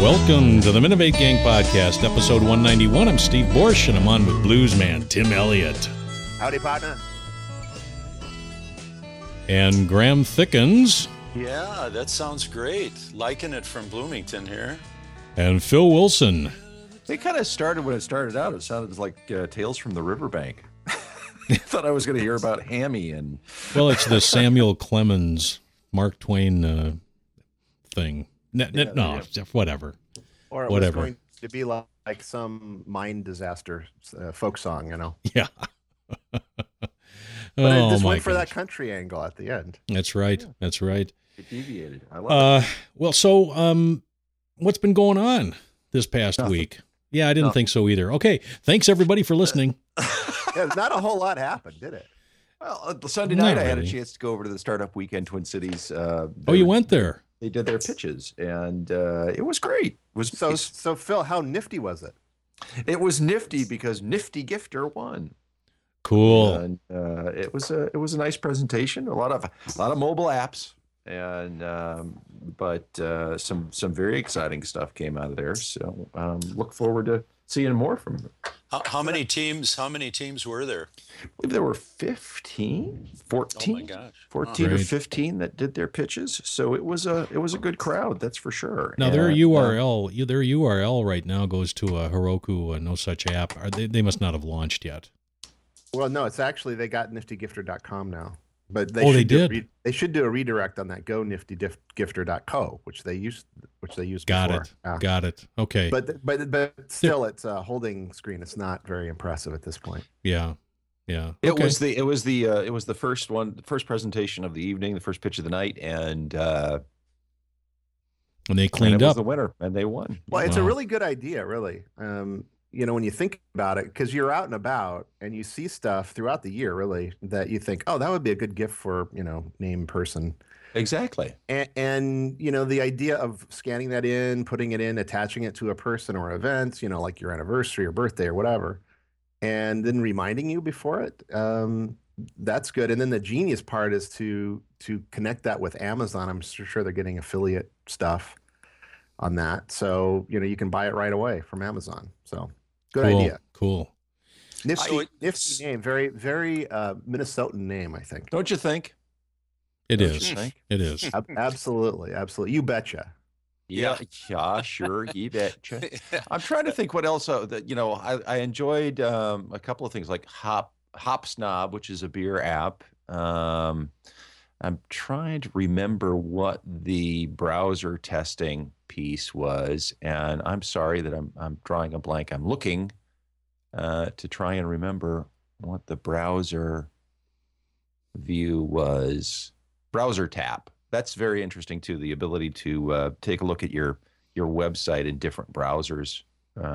Welcome to the Minivate Gang Podcast, episode 191. I'm Steve Borsch, and I'm on with bluesman Tim Elliott. Howdy, partner. And Graham Thickens. Yeah, that sounds great. Liking it from Bloomington here. And Phil Wilson. It kind of started when it started out. It sounded like Tales from the Riverbank. I thought I was going to hear about Hammy and... Well, it's the Samuel Clemens, Mark Twain thing. No, whatever. Or it was going to be like some mine disaster folk song, you know? Yeah. But it just went for that country angle at the end. That's right. Yeah. That's right. It deviated. I love it. Well, so what's been going on this past week? Yeah, I didn't think so either. Okay, thanks everybody for listening. Yeah, not a whole lot happened, did it? Well, Sunday night I had a chance to go over to the Startup Weekend Twin Cities. You went there? They did their pitches, and it was great. It was so Phil, how nifty was it? It was nifty because Nifty Gifter won. Cool. And it was a nice presentation. A lot of mobile apps, and but some very exciting stuff came out of there. So look forward to seeing more from them. How many teams were there? I believe there were 14. Oh my gosh. 14 or 15 that did their pitches. So it was a good crowd, that's for sure. Now their URL right now goes to a Heroku, no such app. They must not have launched yet. Well, no, it's actually they got niftygifter.com now. But they did. They should do a redirect on that go niftygifter.co, which they used Got before. it. Yeah. Got it. Okay. But still, it's a holding screen. It's not very impressive at this point. Yeah. Yeah. It was the first presentation of the evening, the first pitch of the night, and they cleaned up the winner, and they won. Well, it's a really good idea, really. When you think about it, because you're out and about and you see stuff throughout the year, really, that you think, oh, that would be a good gift for, name person. Exactly. And the idea of scanning that in, putting it in, attaching it to a person or event, like your anniversary or birthday or whatever, and then reminding you before it, that's good. And then the genius part is to connect that with Amazon. I'm sure they're getting affiliate stuff on that. So, you can buy it right away from Amazon. So good idea. Cool. Nifty name. Very, very Minnesotan name, I think. Don't you think? It is. It is. Absolutely. You betcha. Yeah, sure. You betcha. I'm trying to think what else I enjoyed a couple of things like Hop Snob, which is a beer app. I'm trying to remember what the browser testing piece was, and I'm sorry that I'm drawing a blank. I'm looking to try and remember what the browser view was. Browser tap. That's very interesting too. The ability to take a look at your website in different browsers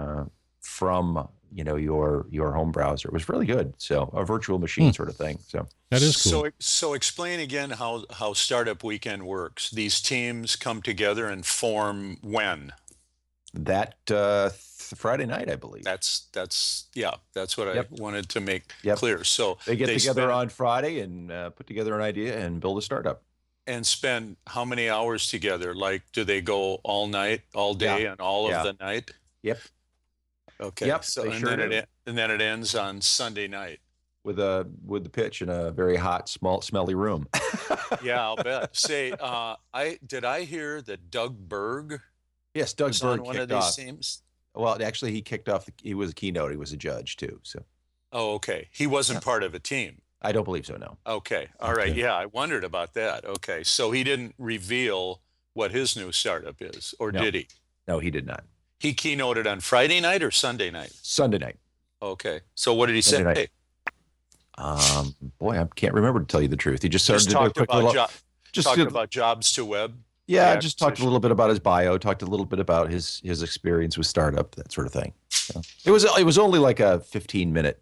from your home browser. It was really good. So a virtual machine sort of thing. So that is cool. So explain again how Startup Weekend works. These teams come together and form when? That Friday night, I believe. That's what I wanted to make clear. So they get together on Friday and put together an idea and build a startup. And spend how many hours together? Like, do they go all night, all day, and all of the night? Yep. Okay. Yep. So and then it ends on Sunday night with the pitch in a very hot, smelly room. Yeah, I'll bet. Say, did I hear that Doug Berg? Yes, Doug Berg on one of these teams. Well, actually, he kicked off. He was a keynote. He was a judge too. So. Oh, okay. He wasn't part of a team. I don't believe so. No. Okay. All right. Yeah, I wondered about that. Okay, so he didn't reveal what his new startup is, or did he? No, he did not. He keynoted on Friday night or Sunday night? Sunday night. Okay. So what did he say? Boy, I can't remember to tell you the truth. He just started talked about jobs to web. Yeah, just talked a little bit about his bio, talked a little bit about his experience with startup, that sort of thing. So it was only like a 15-minute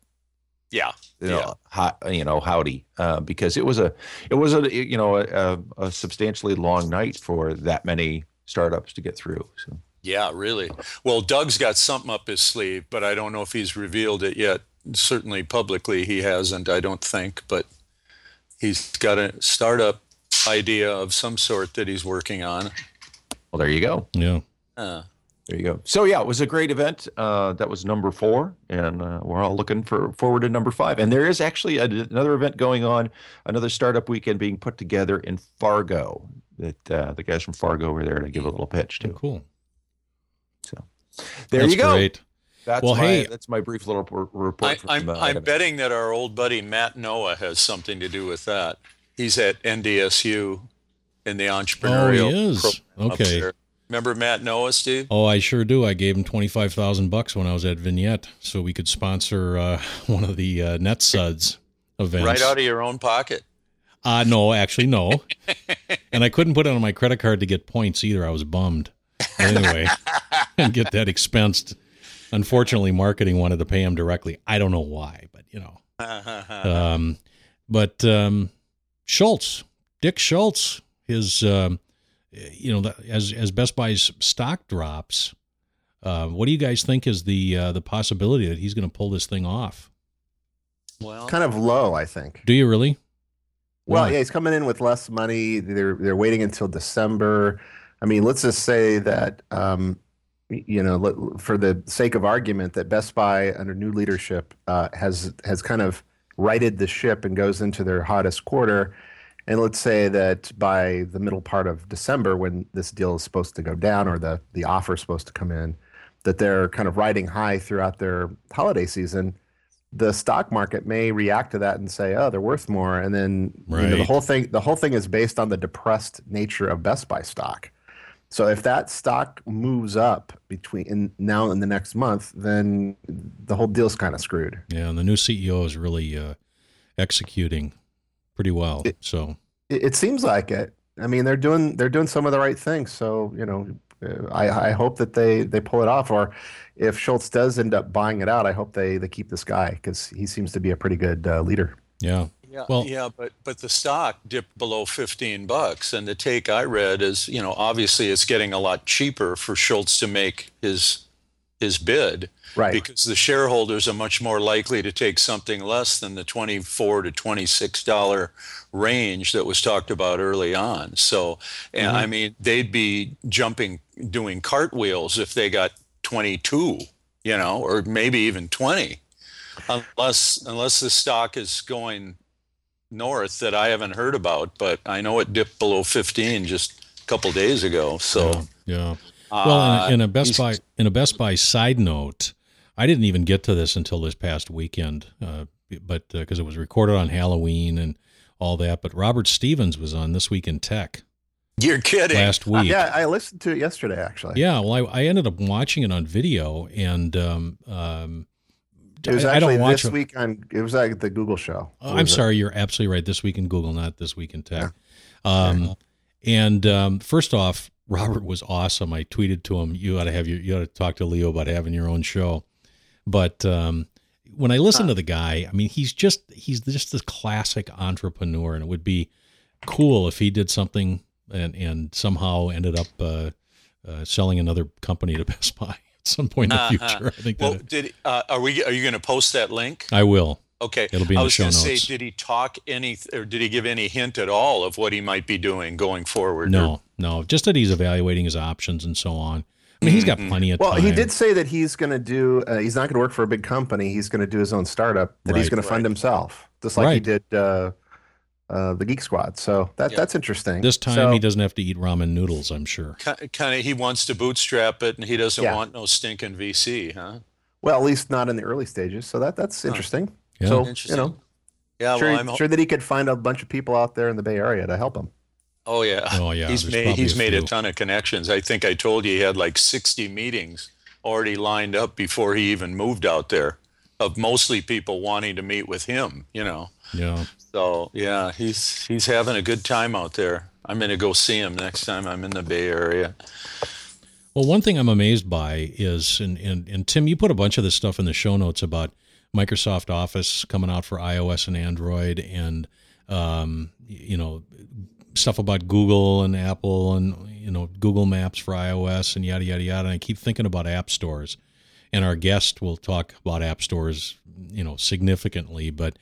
howdy, because it was a substantially long night for that many startups to get through. So. Yeah, really. Well, Doug's got something up his sleeve, but I don't know if he's revealed it yet. Certainly publicly he hasn't, I don't think, but he's got a startup idea of some sort that he's working on. Well, there you go. Yeah. There you go. So yeah, it was a great event. That was number 4, and we're all looking forward to number 5. And there is actually another event going on, another startup weekend being put together in Fargo. That the guys from Fargo were there to give a little pitch to. Oh, cool. So there you go. Great. That's my brief little report. I'm betting that our old buddy Matt Noah has something to do with that. He's at NDSU in the entrepreneurial. Oh, he is. Okay. Remember Matt Noah, Steve? Oh, I sure do. I gave him $25,000 when I was at Vignette, so we could sponsor one of the NetSuds events. Right out of your own pocket? No, actually, no. And I couldn't put it on my credit card to get points either. I was bummed. Anyway, and get that expensed. Unfortunately, marketing wanted to pay him directly. I don't know why, but Schultz, Dick Schultz, his, as Best Buy's stock drops, what do you guys think is the possibility that he's going to pull this thing off? Well, kind of low, I think. Do you really? Well, yeah, he's coming in with less money. They're waiting until December. I mean, let's just say that, for the sake of argument, that Best Buy under new leadership has kind of righted the ship and goes into their hottest quarter. And let's say that by the middle part of December, when this deal is supposed to go down or the offer is supposed to come in, that they're kind of riding high throughout their holiday season. The stock market may react to that and say, "Oh, they're worth more," and then the whole thing is based on the depressed nature of Best Buy stock. So if that stock moves up between now and the next month, then the whole deal's kind of screwed. Yeah, and the new CEO is really executing pretty well. It seems like it. I mean, they're doing some of the right things. So I hope that they pull it off. Or if Schultz does end up buying it out, I hope they keep this guy because he seems to be a pretty good leader. Yeah. But the stock dipped below $15, and the take I read is, obviously it's getting a lot cheaper for Schultz to make his bid, right? Because the shareholders are much more likely to take something less than the $24 to $26 range that was talked about early on. So, and I mean, they'd be doing cartwheels if they got 22, or maybe even 20, unless the stock is going north that I haven't heard about, but I know it dipped below 15 just a couple days ago. So yeah. Well, in a Best Buy side note, I didn't even get to this until this past weekend, but because it was recorded on Halloween and all that. But Robert Stevens was on This Week in Tech. You're kidding. Last week. Yeah, I listened to it yesterday, actually. Yeah, well, I ended up watching it on video, and it was actually this week it was like the Google show. I'm sorry, you're absolutely right. This Week in Google, not This Week in Tech. Yeah. First off, Robert was awesome. I tweeted to him, you ought to talk to Leo about having your own show. But when I listen to the guy, I mean, he's just this classic entrepreneur, and it would be cool if he did something and somehow ended up selling another company to Best Buy at some point in the future. I think. Well, are you going to post that link? I will. Okay. It'll be in the show notes. I was going to say, did he talk or did he give any hint at all of what he might be doing going forward? No, just that he's evaluating his options and so on. I mean, he's got plenty of time. Well, he did say that he's going to do, he's not going to work for a big company. He's going to do his own startup that he's going to fund himself, just like he did the Geek Squad. So that's interesting. This time he doesn't have to eat ramen noodles, I'm sure. Kind of, he wants to bootstrap it, and he doesn't want no stinking VC, huh? Well, at least not in the early stages. So that's interesting. Yeah. So, interesting. I'm sure that he could find a bunch of people out there in the Bay Area to help him. Oh yeah. He's made a ton of connections. I think I told you he had like 60 meetings already lined up before he even moved out there, of mostly people wanting to meet with him, Yeah. So yeah, he's having a good time out there. I'm going to go see him next time I'm in the Bay Area. Well, one thing I'm amazed by is, and Tim, you put a bunch of this stuff in the show notes about Microsoft Office coming out for iOS and Android, and stuff about Google and Apple, and Google Maps for iOS, and yada yada yada. And I keep thinking about app stores, and our guest will talk about app stores, significantly. But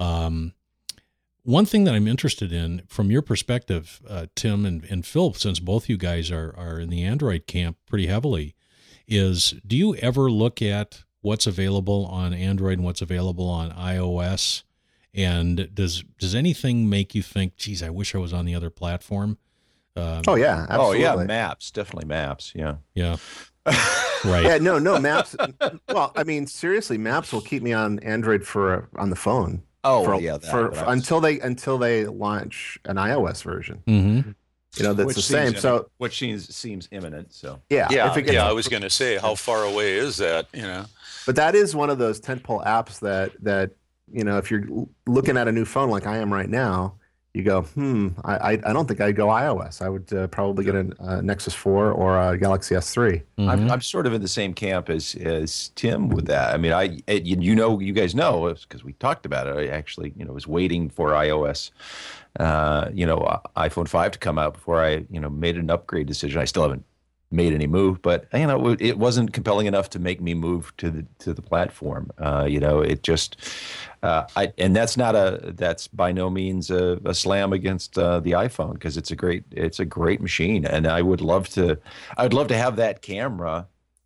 one thing that I'm interested in from your perspective, Tim and Phil, since both you guys are in the Android camp pretty heavily, is, do you ever look at what's available on Android and what's available on iOS? And does anything make you think, geez, I wish I was on the other platform? Oh yeah, absolutely. Oh yeah, Maps, definitely Maps. Yeah. Yeah. Right. Yeah, no, Maps. Well, I mean, seriously, Maps will keep me on Android on the phone. Oh, until they launch an iOS version. Mm-hmm. You know, that's the same. So which seems imminent. So yeah, I was going to say, how far away is that? You know, but that is one of those tentpole apps that you know, if you're looking at a new phone like I am right now, you go, I don't think I'd go iOS. I would probably get a Nexus 4 or a Galaxy S3. I'm sort of in the same camp as Tim with that. I mean, you guys know, because we talked about it. I actually, was waiting for iOS, iPhone 5 to come out before I, made an upgrade decision. I still haven't made any move, but it wasn't compelling enough to make me move to the platform. It just, and that's by no means a slam against the iPhone, because it's a great machine, and I would love to have that camera,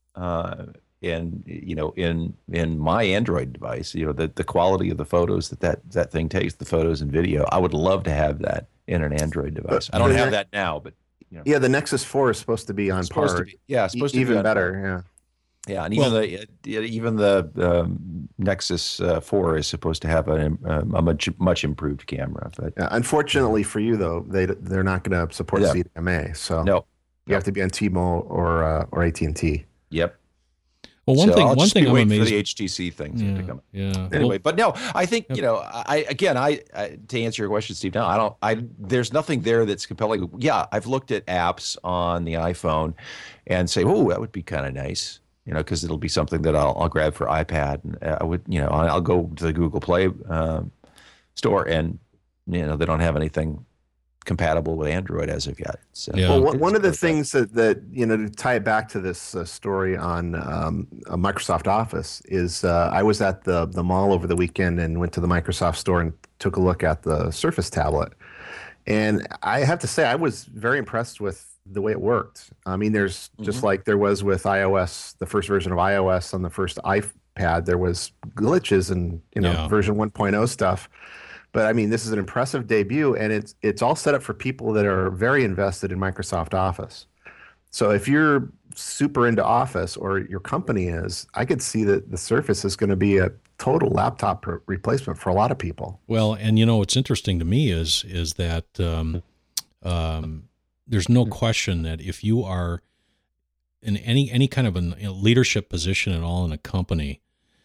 in my Android device. The quality of the photos that thing takes, the photos and video. I would love to have that in an Android device. I don't have that now, but. Yeah, the Nexus 4 is supposed to be on par. Supposed to even be better. Yeah, and even the Nexus 4 is supposed to have a much improved camera. But unfortunately for you, though, they're not going to support CDMA. So you have to be on T-Mobile or AT&T. Yep. Well, one thing I'm amazed for the HTC thing to come. Yeah. Anyway, but no, I think I to answer your question, Steve. No, there's nothing there that's compelling. Yeah, I've looked at apps on the iPhone, and say, oh, that would be kind of nice. Because it'll be something that I'll grab for iPad, and I would, I'll go to the Google Play store, and they don't have anything compatible with Android as of yet. So, well, one of the things that to tie it back to this story on Microsoft Office is I was at the mall over the weekend and went to the Microsoft store and took a look at the Surface tablet, and I have to say I was very impressed with the way it worked. I mean, there's just like there was with iOS, the first version of iOS on the first iPad, there was glitches and version 1.0 stuff. But I mean, this is an impressive debut, and it's all set up for people that are very invested in Microsoft Office. So if you're super into Office, or your company is, I could see that the Surface is going to be a total laptop replacement for a lot of people. Well, and what's interesting to me is that there's no question that if you are in any kind of a leadership position at all in a company,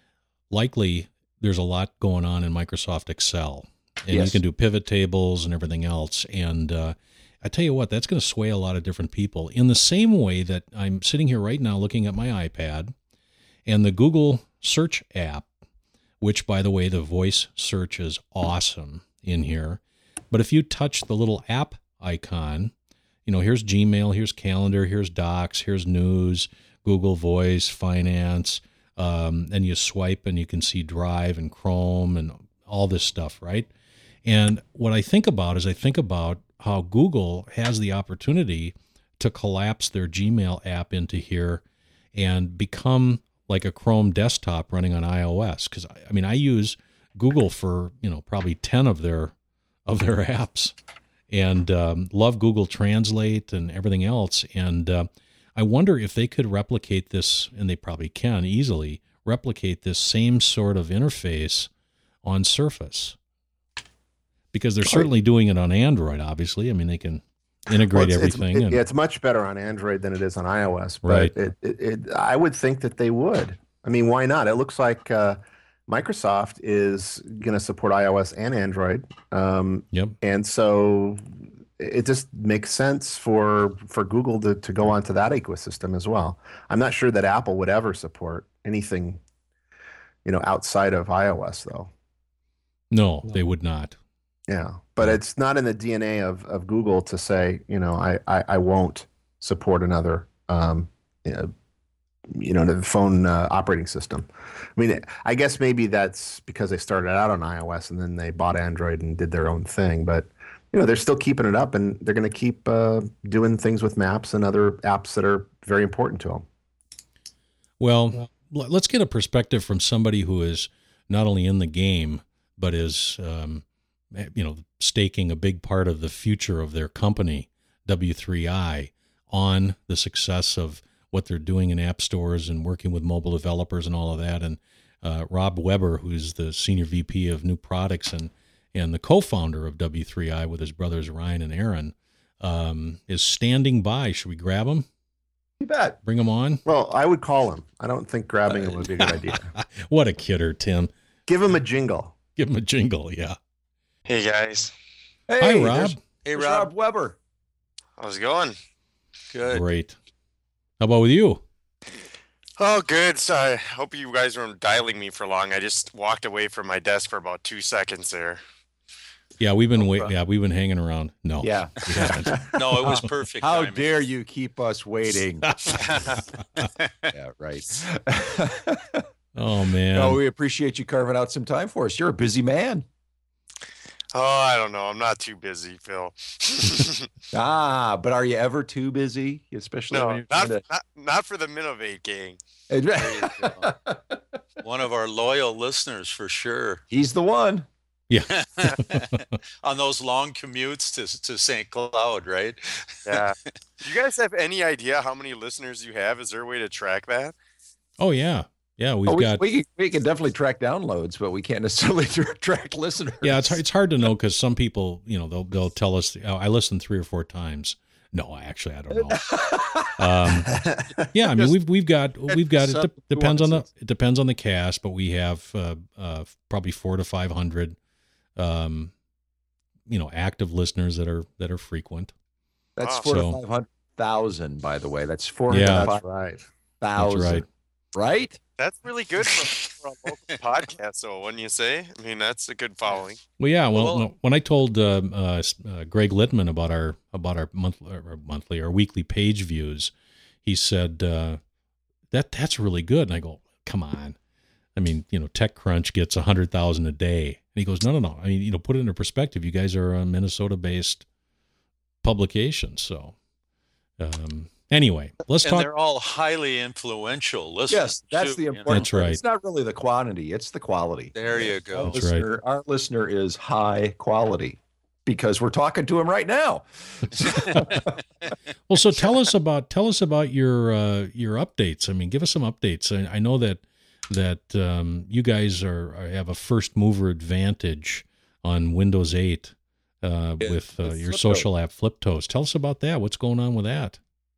likely there's a lot going on in Microsoft Excel. And you can do pivot tables and everything else. And I tell you what, that's going to sway a lot of different people. In the same way that I'm sitting here right now looking at my iPad and the Google search app, which, by the way, the voice search is awesome in here. But if you touch the little app icon, here's Gmail, here's Calendar, here's Docs, here's News, Google Voice, Finance, and you swipe and you can see Drive and Chrome and all this stuff, right? And what I think about is how Google has the opportunity to collapse their Gmail app into here and become like a Chrome desktop running on iOS. Because I use Google for probably 10 of their apps, and love Google Translate and everything else. And I wonder if they could replicate this, and they probably can easily replicate this same sort of interface on Surface, because they're certainly doing it on Android, obviously. I mean, they can integrate everything. It's much better on Android than it is on iOS, but right. I would think that they would. I mean, why not? It looks like Microsoft is going to support iOS and Android. And so it just makes sense for Google to go onto that ecosystem as well. I'm not sure that Apple would ever support anything, outside of iOS, though. No, they would not. Yeah, but it's not in the DNA of Google to say, I won't support another, the phone operating system. I mean, I guess maybe that's because they started out on iOS and then they bought Android and did their own thing. But, they're still keeping it up, and they're going to keep doing things with Maps and other apps that are very important to them. Well, let's get a perspective from somebody who is not only in the game, but is, staking a big part of the future of their company, W3I, on the success of what they're doing in app stores and working with mobile developers and all of that. And Rob Weber, who's the Senior VP of New Products and the co-founder of W3I with his brothers Ryan and Aaron, is standing by. Should we grab him? You bet. Bring him on? Well, I would call him. I don't think grabbing him would be a good idea. What a kidder, Tim. Give him a jingle. Give him a jingle, yeah. Hey guys, Hi, Rob. Hey, There's Rob. Rob Weber. how's it going? Good. Great. How about with you? Oh, good. So I hope you guys weren't dialing me for long. I just walked away from my desk for about 2 seconds there. Yeah, we've been we've been hanging around. No. Yeah. we haven't. No, it was perfect. How timing. dare you keep us waiting? Yeah, right. Oh man. No, we appreciate you carving out some time for us. You're a busy man. Oh, I don't know. I'm not too busy, Phil. But are you ever too busy? Especially when No, you're trying not for the Minovate gang. to... One of our loyal listeners for sure. He's the one. Yeah. On those long commutes to St. Cloud, right? Yeah. Do you guys have any idea how many listeners you have? Is there a way to track that? Oh yeah. Yeah, we've got. We can definitely track downloads, but we can't necessarily track listeners. Yeah, it's hard to know because some people, they'll tell us, I listened 3 or 4 times. No, actually, I don't know. Yeah, I mean, we've got it depends on the cast, but we have probably 400 to 500, active listeners that are frequent. That's Wow. 400 to 500,000, by the way. That's 400 Yeah. to That's right. 5,000. That's right. Right? That's really good for a local podcast, though, wouldn't you say? I mean, that's a good following. Well, yeah. Well, Well- when I told Greg Littman about our monthly or weekly page views, he said that's really good. And I go, come on. I mean, TechCrunch gets 100,000 a day, and he goes, no. I mean, put it into perspective. You guys are a Minnesota-based publication, so. Anyway, let's And talk. they're all highly influential listeners. Yes, that's too, the important That's part. right. It's not really the quantity, it's the quality. There you go. That's right. Our listener is high quality because we're talking to him right now. Well, so tell us about your updates. I mean, give us some updates. I know that you guys have a first mover advantage on Windows 8 with your social app FlipToast. Tell us about that. What's going on with that?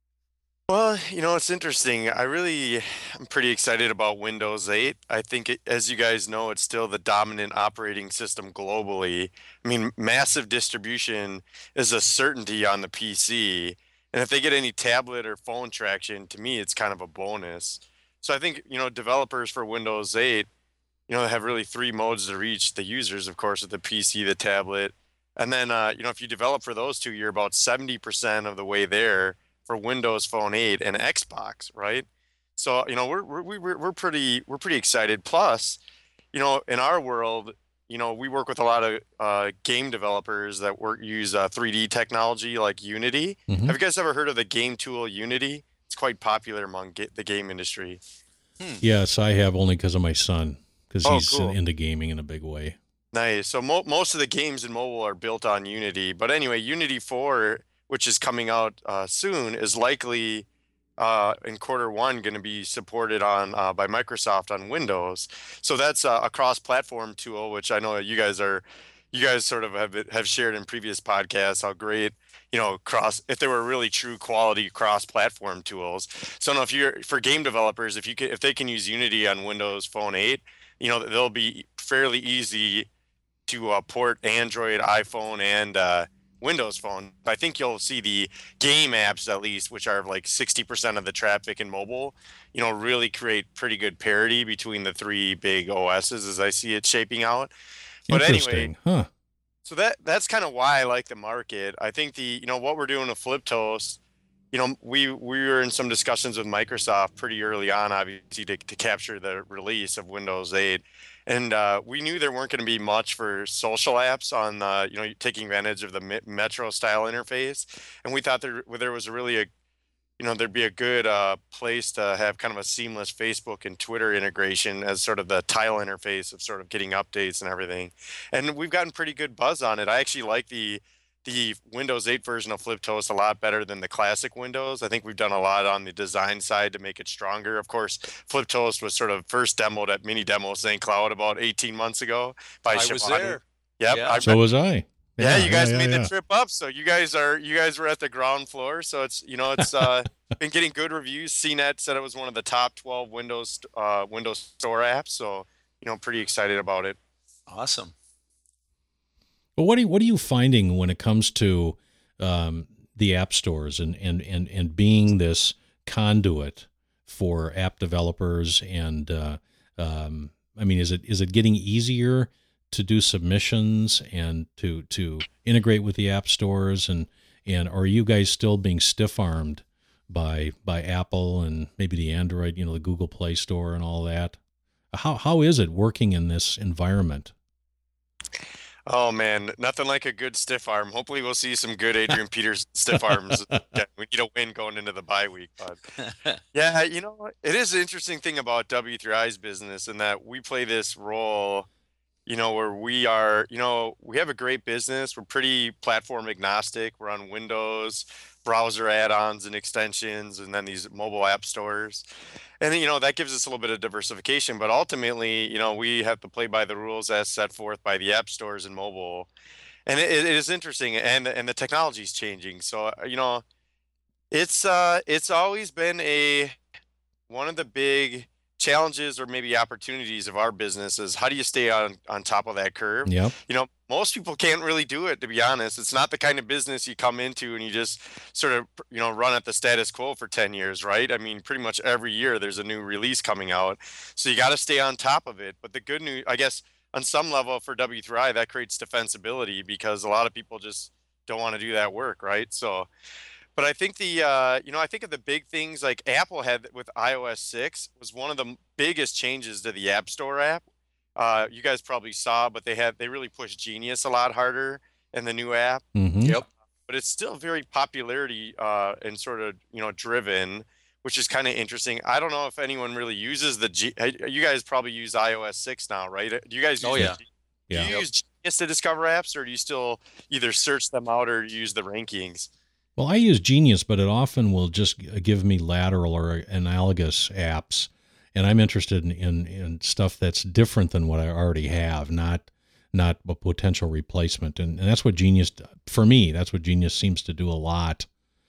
Well, it's interesting. I'm pretty excited about Windows 8. I think, as you guys know, it's still the dominant operating system globally. I mean, massive distribution is a certainty on the PC. And if they get any tablet or phone traction, to me, it's kind of a bonus. So I think, developers for Windows 8, have really 3 modes to reach the users, of course, with the PC, the tablet. And then, if you develop for those 2, you're about 70% of the way there for Windows Phone 8 and Xbox, right? So we're pretty excited. Plus, in our world, we work with a lot of game developers that use 3D technology like Unity. Mhm. Have you guys ever heard of the game tool Unity? It's quite popular among the game industry. Yes, I have, only because of my son, because Oh, he's cool. into gaming in a big way. Nice. So most of the games in mobile are built on Unity. But anyway, Unity 4, which is coming out soon, is likely in Q1 going to be supported on by Microsoft on Windows. So that's a cross-platform tool, which I know you guys sort of have shared in previous podcasts how great, if they were really true quality cross-platform tools. So now for game developers, if they can use Unity on Windows Phone 8, they'll be fairly easy to port Android, iPhone, and Windows Phone. I think you'll see the game apps, at least, which are like 60% of the traffic in mobile, really create pretty good parity between the 3 big OSs as I see it shaping out. But Interesting, anyway, huh? so that's kind of why I like the market. I think what we're doing with FlipToast, we were in some discussions with Microsoft pretty early on, obviously, to capture the release of Windows 8. And we knew there weren't going to be much for social apps on, taking advantage of the Metro style interface. And we thought there was really there'd be a good place to have kind of a seamless Facebook and Twitter integration as sort of the tile interface of sort of getting updates and everything. And we've gotten pretty good buzz on it. I actually like the Windows 8 version of FlipToast a lot better than the classic Windows. I think we've done a lot on the design side to make it stronger. Of course, FlipToast was sort of first demoed at Mini Demo St. Cloud about 18 months ago by I was there. Yep. Yeah. So was I. Yeah, you guys made the trip up, so you guys were at the ground floor. So it's been getting good reviews. CNET said it was one of the top 12 Windows Store apps. So pretty excited about it. Awesome. But what are you finding when it comes to the app stores and being this conduit for app developers? And I mean, is it getting easier to do submissions and to integrate with the app stores, and are you guys still being stiff-armed by Apple and maybe the Android, the Google Play Store and all that? How is it working in this environment? Oh man, nothing like a good stiff arm. Hopefully we'll see some good Adrian Peters stiff arms. Yeah, we need a win going into the bye week. But yeah, it is an interesting thing about W3I's business in that we play this role, where we are, we have a great business. We're pretty platform agnostic. We're on Windows, browser add-ons and extensions, and then these mobile app stores. And that gives us a little bit of diversification, but ultimately, we have to play by the rules as set forth by the app stores and mobile. And it is interesting, and the technology is changing. So, it's always been one of the big challenges or maybe opportunities of our business is how do you stay on top of that curve? Yep. Most people can't really do it, to be honest. It's not the kind of business you come into and you just sort of, run at the status quo for 10 years, right? I mean, pretty much every year there's a new release coming out. So you got to stay on top of it. But the good news, I guess, on some level for W3I, that creates defensibility because a lot of people just don't want to do that work, right? So, but I think I think of the big things like Apple had with iOS 6 was one of the biggest changes to the App Store app. You guys probably saw, but they really pushed Genius a lot harder in the new app. Mm-hmm. Yep. But it's still very popularity and sort of driven, which is kind of interesting. I don't know if anyone really uses you guys probably use iOS 6 now, right? Do you guys use Do you use Genius to discover apps, or do you still either search them out or use the rankings? Well, I use Genius, but it often will just give me lateral or analogous apps, and I'm interested in stuff that's different than what I already have, not a potential replacement. And that's what Genius, for me, that's what Genius seems to do a lot.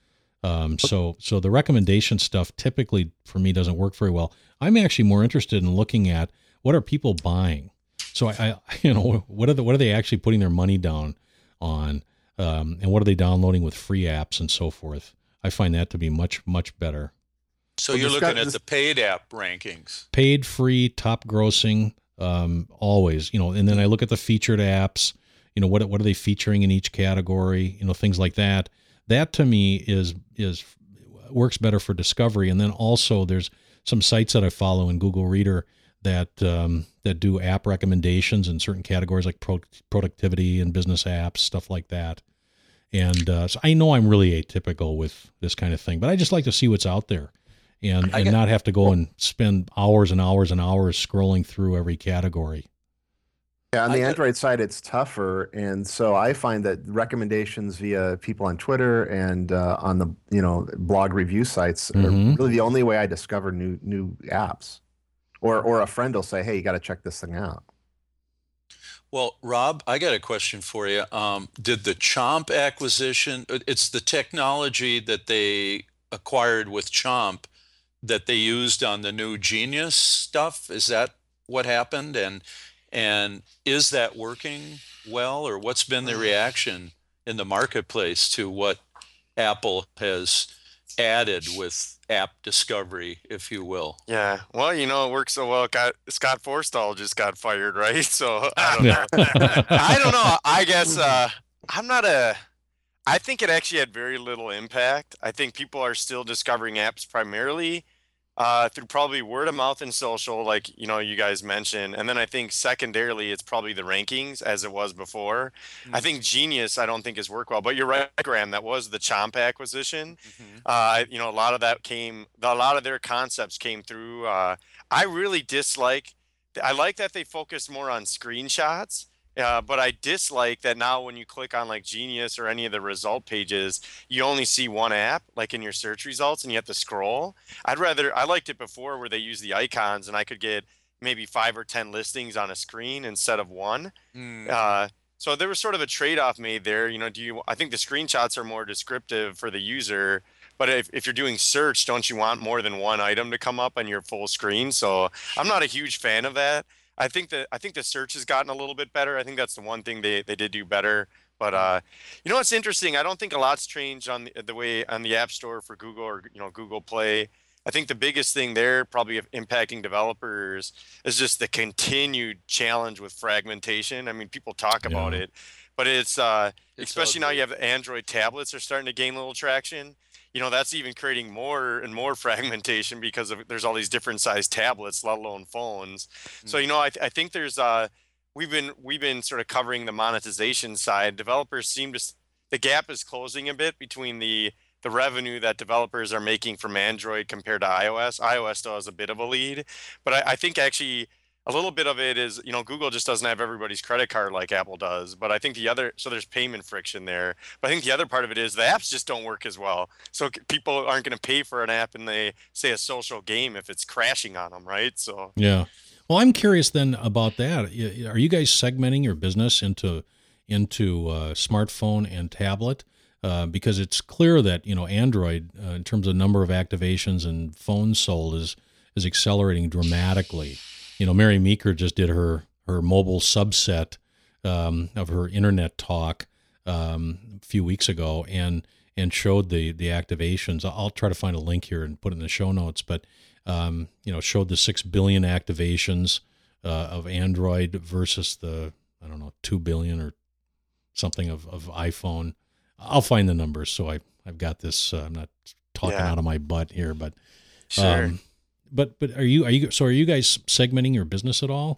So the recommendation stuff typically for me doesn't work very well. I'm actually more interested in looking at what are people buying. So I what are they actually putting their money down on? And what are they downloading with free apps and so forth? I find that to be much, much better. So you're looking at the paid app rankings. Paid, free, top grossing, always, and then I look at the featured apps, what are they featuring in each category, things like that. That to me is works better for discovery. And then also there's some sites that I follow in Google Reader that do app recommendations in certain categories like productivity and business apps, stuff like that. And so I know I'm really atypical with this kind of thing, but I just like to see what's out there and not have to go and spend hours and hours and hours scrolling through every category. Yeah, on the Android side, it's tougher, and so I find that recommendations via people on Twitter and on the blog review sites are really the only way I discover new apps. Or a friend will say, "Hey, you got to check this thing out." Well, Rob, I got a question for you. Did the Chomp acquisition? It's the technology that they acquired with Chomp that they used on the new Genius stuff. Is that what happened? And is that working well, or what's been the reaction in the marketplace to what Apple has added with app discovery, if you will? Yeah, well, it works so well. Scott Forstall just got fired, right? So I don't know. I don't know. I guess I think it actually had very little impact. I think people are still discovering apps primarily through probably word of mouth and social, like you guys mentioned, and then I think secondarily it's probably the rankings as it was before. I think Genius I don't think has worked well, but you're right, Graham. That was the Chomp acquisition. A lot of a lot of their concepts came through. I really dislike. I like that they focus more on screenshots. But I dislike that now when you click on like Genius or any of the result pages, you only see one app, like in your search results, and you have to scroll. I liked it before where they use the icons and I could get maybe 5 or 10 listings on a screen instead of one. So there was sort of a trade-off made there. I think the screenshots are more descriptive for the user, but if you're doing search, don't you want more than one item to come up on your full screen? So I'm not a huge fan of that. I think the search has gotten a little bit better. I think that's the one thing they did do better. But what's interesting? I don't think a lot's changed on the way on the App Store for Google or Google Play. I think the biggest thing there probably impacting developers is just the continued challenge with fragmentation. I mean, people talk about it, but it's especially now you have Android tablets are starting to gain a little traction. That's even creating more and more fragmentation because there's all these different size tablets, let alone phones. So, I think there's we've been sort of covering the monetization side. Developers the gap is closing a bit between the revenue that developers are making from Android compared to iOS. iOS still has a bit of a lead, but I think actually a little bit of it is, Google just doesn't have everybody's credit card like Apple does. But I think so there's payment friction there. But I think the other part of it is the apps just don't work as well. So people aren't going to pay for an app in say a social game if it's crashing on them, right? So yeah. Well, I'm curious then about that. Are you guys segmenting your business into smartphone and tablet? Because it's clear that Android, in terms of number of activations and phones sold, is accelerating dramatically. Mary Meeker just did her mobile subset of her internet talk a few weeks ago and showed the activations. I'll try to find a link here and put it in the show notes, but showed the 6 billion activations of Android versus the 2 billion or something of iPhone. I'll find the numbers, so I've got this. I'm not talking out of my butt here, but sure. But are you guys segmenting your business at all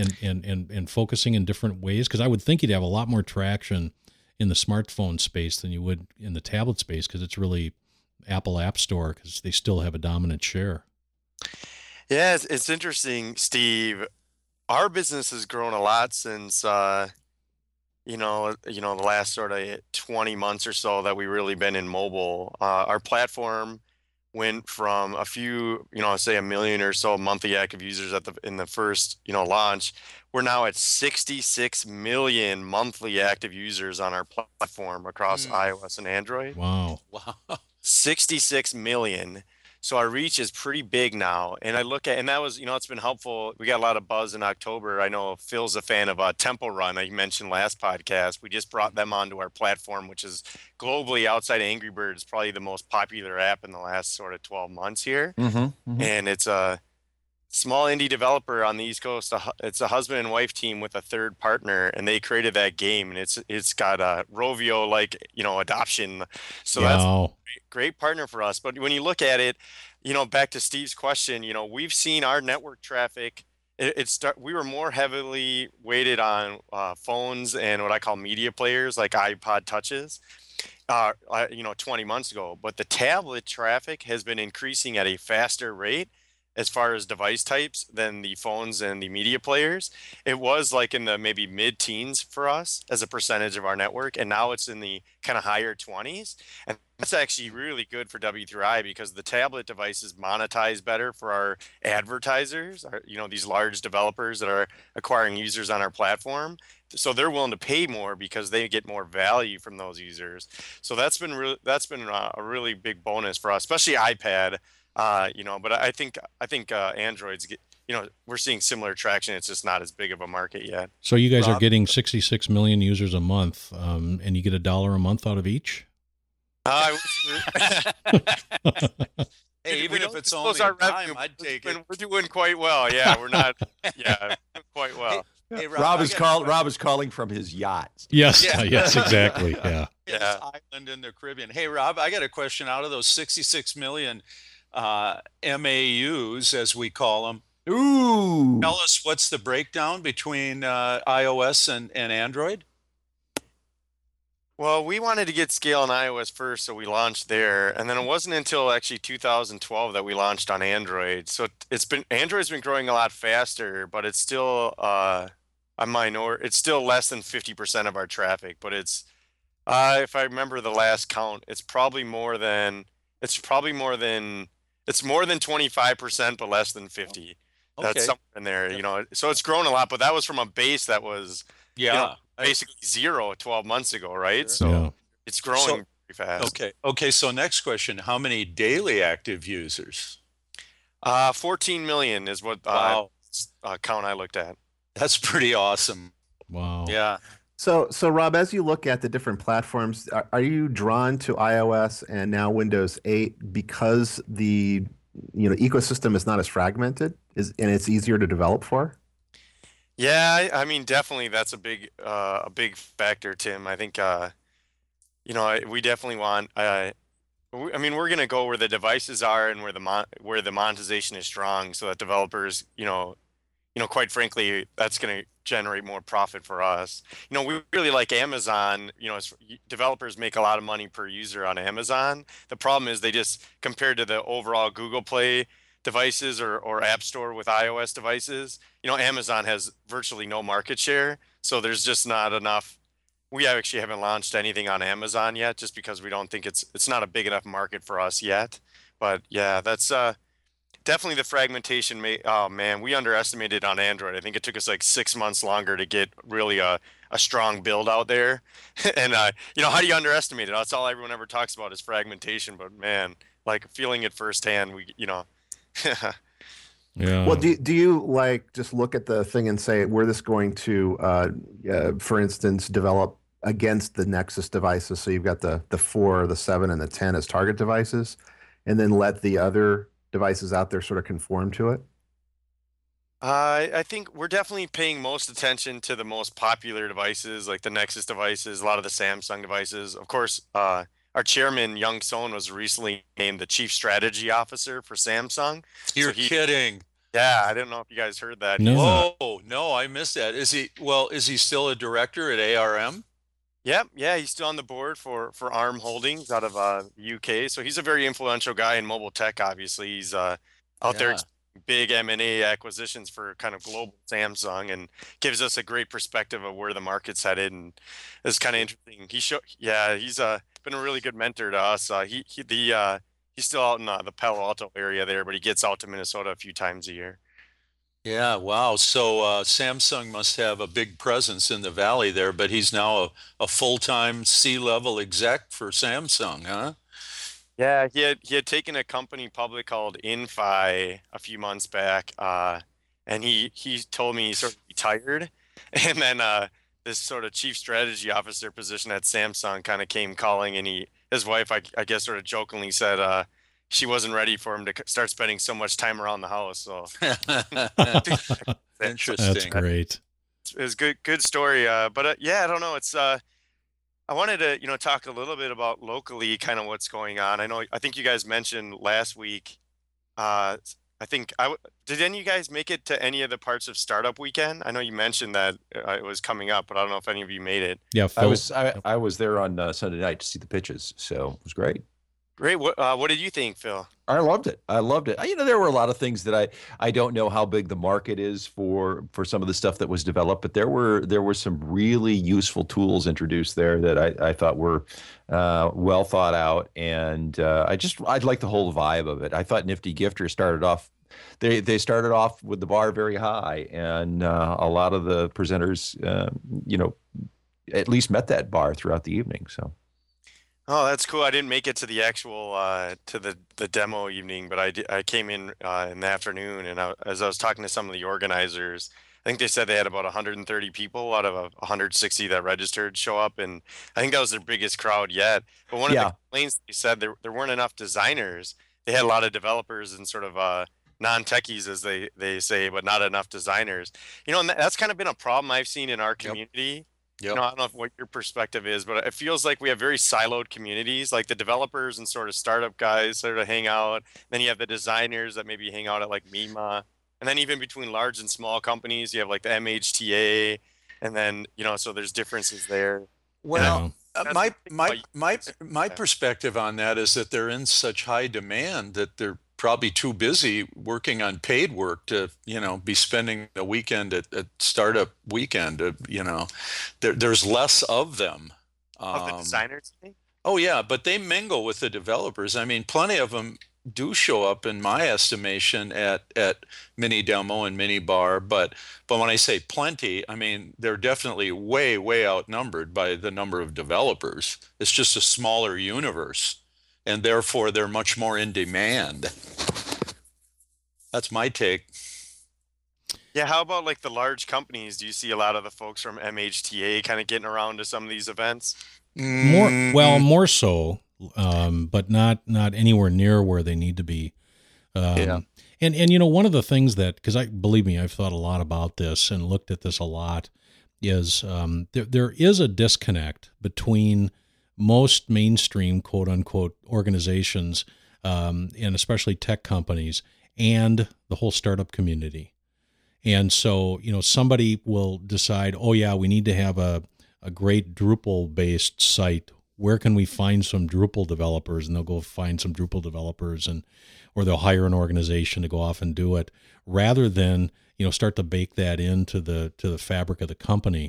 and focusing in different ways? Because I would think you'd have a lot more traction in the smartphone space than you would in the tablet space, because it's really Apple App Store, because they still have a dominant share. Yeah, it's interesting, Steve. Our business has grown a lot since the last sort of 20 months or so that we've really been in mobile. Our platform went from a few, say 1 million or so monthly active users in the first, launch. We're now at 66 million monthly active users on our platform across iOS and Android. Wow. 66 million. So our reach is pretty big now. And and that was, it's been helpful. We got a lot of buzz in October. I know Phil's a fan of Temple Run. I mentioned last podcast. We just brought them onto our platform, which is globally outside of Angry Birds, probably the most popular app in the last sort of 12 months here. And it's a small indie developer on the East Coast. It's a husband and wife team with a third partner, and they created that game. And it's got a Rovio adoption. So that's a great partner for us. But when you look at it, back to Steve's question, we've seen our network traffic. We were more heavily weighted on phones and what I call media players like iPod Touches, 20 months ago. But the tablet traffic has been increasing at a faster rate as far as device types than the phones and the media players. It was like in the maybe mid-teens for us as a percentage of our network, and now it's in the kind of higher 20s. And that's actually really good for W3I because the tablet devices monetize better for our advertisers, these large developers that are acquiring users on our platform. So they're willing to pay more because they get more value from those users. So that's been a really big bonus for us, especially iPad. But I think Android's we're seeing similar traction. It's just not as big of a market yet. So you guys are getting 66 million users a month, and you get $1 a month out of each? Hey, even if it's only our time, revenue, I'd take it. We're doing quite well. Yeah, we're not. Yeah, quite well. Hey, Rob is calling from his yacht. Yes, Yeah. yes, exactly. Yeah. Yes, island in the Caribbean. Hey, Rob, I got a question. Out of those 66 million, MAUs, as we call them. Ooh. Tell us what's the breakdown between iOS and Android? Well, we wanted to get scale on iOS first, so we launched there, and then it wasn't until actually 2012 that we launched on Android. So Android's been growing a lot faster, but it's still it's still less than 50% of our traffic, but it's if I remember the last count, it's more than 25%, but less than 50. That's Okay. something in there, So it's grown a lot, but that was from a base that was Yeah. basically zero 12 months ago, right? Sure. So Yeah. it's growing pretty fast. Okay. Okay. So next question: how many daily active users? 14 million is what Wow, count I looked at. that's pretty awesome. Wow. Yeah. So Rob, as you look at the different platforms, are you drawn to iOS and now Windows 8 because the ecosystem is not as fragmented and it's easier to develop for? Yeah, I mean, definitely that's a big factor, Tim. I think we definitely want. I mean, we're gonna go where the devices are and where the monetization is strong, so that developers, quite frankly, that's gonna generate more profit for us. We really like Amazon. Developers make a lot of money per user on Amazon. The problem is they just compared to the overall Google Play devices or App Store with iOS devices, Amazon has virtually no market share. So there's just not enough. We actually haven't launched anything on Amazon yet, just because we don't think it's not a big enough market for us yet. But yeah, that's definitely the fragmentation. Oh man, we underestimated on Android. I think it took us like 6 months longer to get really a strong build out there. And how do you underestimate it? That's all everyone ever talks about is fragmentation. But man, like feeling it firsthand, Yeah. Well, do you like just look at the thing and say, were this going to, for instance, develop against the Nexus devices? So you've got the 4, the 7, and the 10 as target devices, and then let the other devices out there sort of conform to it? I think we're definitely paying most attention to the most popular devices, like the Nexus devices, a lot of the Samsung devices. Of course, our chairman, Young Sohn, was recently named the chief strategy officer for Samsung. You're kidding. Yeah, I didn't know if you guys heard that. No. Whoa, no, I missed that. Is he still a director at ARM? Yep, yeah, he's still on the board for ARM Holdings out of UK. So he's a very influential guy in mobile tech. Obviously, he's out there Yeah. big M&A acquisitions for kind of global Samsung, and gives us a great perspective of where the market's headed, and it's kind of interesting. He's been a really good mentor to us. He's still out in the Palo Alto area there, but he gets out to Minnesota a few times a year. Yeah, wow. So Samsung must have a big presence in the valley there, but he's now a full-time C-level exec for Samsung, huh? Yeah, he had taken a company public called Inphi a few months back, and he told me he sort of retired, and then this sort of chief strategy officer position at Samsung kind of came calling, and his wife, I guess, sort of jokingly said she wasn't ready for him to start spending so much time around the house. So Interesting. That's great. it was good story. But yeah, I don't know. I wanted to talk a little bit about locally, kind of what's going on. I think you guys mentioned last week. Did any of you guys make it to any of the parts of Startup Weekend? I know you mentioned that it was coming up, but I don't know if any of you made it. Yeah. I was there on Sunday night to see the pitches, so it was great. Great. What did you think, Phil? I loved it. There were a lot of things that I don't know how big the market is for some of the stuff that was developed, but there were some really useful tools introduced there that I thought were well thought out, and I like the whole vibe of it. I thought Nifty Gifter started off. They started off with the bar very high, and a lot of the presenters, at least met that bar throughout the evening. So. Oh, that's cool. I didn't make it to the actual to the demo evening, but I came in the afternoon, and as I was talking to some of the organizers, I think they said they had about 130 people out of 160 that registered show up, and I think that was their biggest crowd yet. But one of the complaints they said there weren't enough designers. They had a lot of developers and sort of non-techies, as they say, but not enough designers. And that's kind of been a problem I've seen in our community. Yep. I don't know what your perspective is, but it feels like we have very siloed communities, like the developers and sort of startup guys sort of hang out. Then you have the designers that maybe hang out at like MEMA. And then even between large and small companies, you have like the MHTA. And then, so there's differences there. Well, That's my what I think my about my perspective on that is that they're in such high demand that they're probably too busy working on paid work to, be spending the weekend at startup weekend. There's less of them. of the designers. I think. Oh yeah, but they mingle with the developers. I mean, plenty of them do show up, in my estimation, at Mini Demo and Mini Bar. But when I say plenty, I mean they're definitely way outnumbered by the number of developers. It's just a smaller universe, and therefore they're much more in demand. That's my take. Yeah, how about like the large companies? Do you see a lot of the folks from MHTA kind of getting around to some of these events? More so, but not anywhere near where they need to be. Yeah. And one of the things that, because believe me, I've thought a lot about this and looked at this a lot, is there is a disconnect between most mainstream quote unquote organizations, and especially tech companies, and the whole startup community. And so, somebody will decide, oh yeah, we need to have a great Drupal-based site. Where can we find some Drupal developers? And they'll go find some Drupal developers, or they'll hire an organization to go off and do it, rather than start to bake that into the fabric of the company,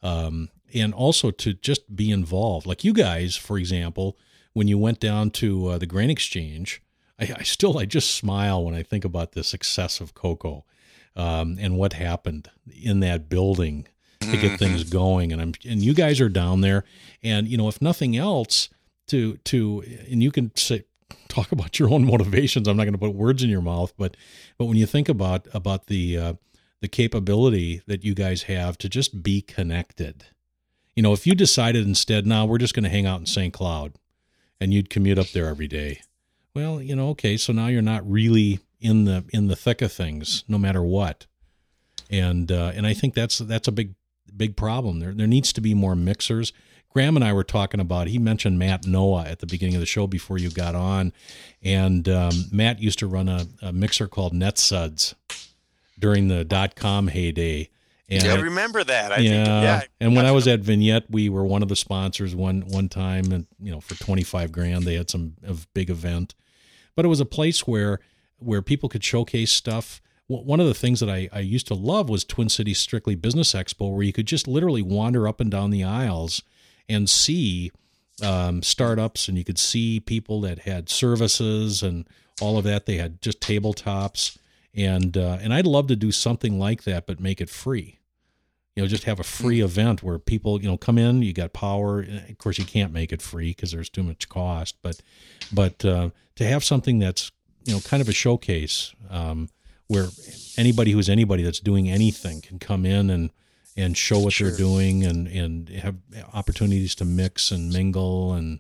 and also to just be involved. Like you guys, for example, when you went down to the Grain Exchange, I just smile when I think about the success of Coco, and what happened in that building to get things going. And you guys are down there, and if nothing else, and you can talk about your own motivations. I'm not going to put words in your mouth, but when you think about the capability that you guys have to just be connected, if you decided instead, now we're just going to hang out in St. Cloud, and you'd commute up there every day. Well, okay, so now you're not really in the thick of things, no matter what. And I think that's a big problem. There needs to be more mixers. Graham and I were talking about, he mentioned Matt Noah at the beginning of the show before you got on. And Matt used to run a mixer called NetSuds during the .com heyday. And I remember that. I think. And when I was at Vignette, we were one of the sponsors one time, and for $25,000 they had a big event. But it was a place where people could showcase stuff. One of the things that I used to love was Twin Cities Strictly Business Expo, where you could just literally wander up and down the aisles and see startups, and you could see people that had services and all of that. They had just tabletops, and I'd love to do something like that, but make it free. Just have a free event where people, come in, you got power. Of course, you can't make it free because there's too much cost, but to have something that's, kind of a showcase, where anybody that's doing anything can come in and show what they're doing, and have opportunities to mix and mingle. And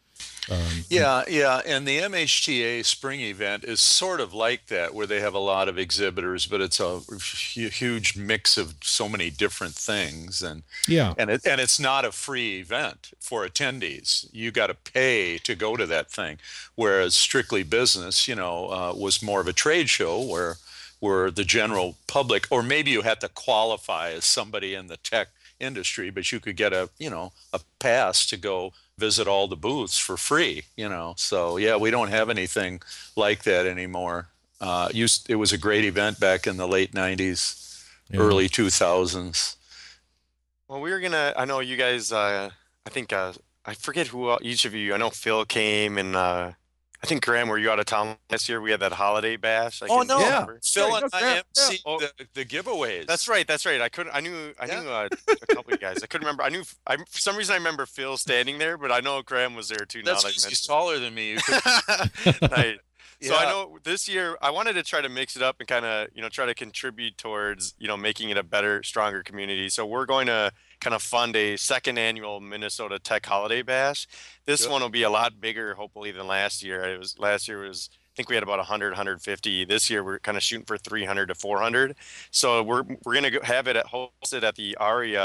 and the MHTA spring event is sort of like that, where they have a lot of exhibitors, but it's a huge mix of so many different things, and it's not a free event for attendees. You got to pay to go to that thing, whereas Strictly Business, was more of a trade show where the general public, or maybe you had to qualify as somebody in the tech industry, but you could get a pass to go visit all the booths for free, So yeah, we don't have anything like that anymore. It was a great event back in the late 90s, early 2000s. Well, I know you guys, I think, I forget who each of you, I know Phil came, and I think, Graham, were you out of town last year? We had that holiday bash. Phil and I emceed the giveaways. That's right. I knew a couple of guys. I couldn't remember. For some reason I remember Phil standing there, but I know Graham was there too. That's because he's taller than me. Right. So I know this year I wanted to try to mix it up and kind of, try to contribute towards, making it a better, stronger community. So we're going to kind of fund a second annual Minnesota Tech Holiday Bash. This one will be a lot bigger, hopefully, than last year. Last year I think we had about 100, 150. This year we're kind of shooting for 300 to 400. So we're going to have it hosted at the Aria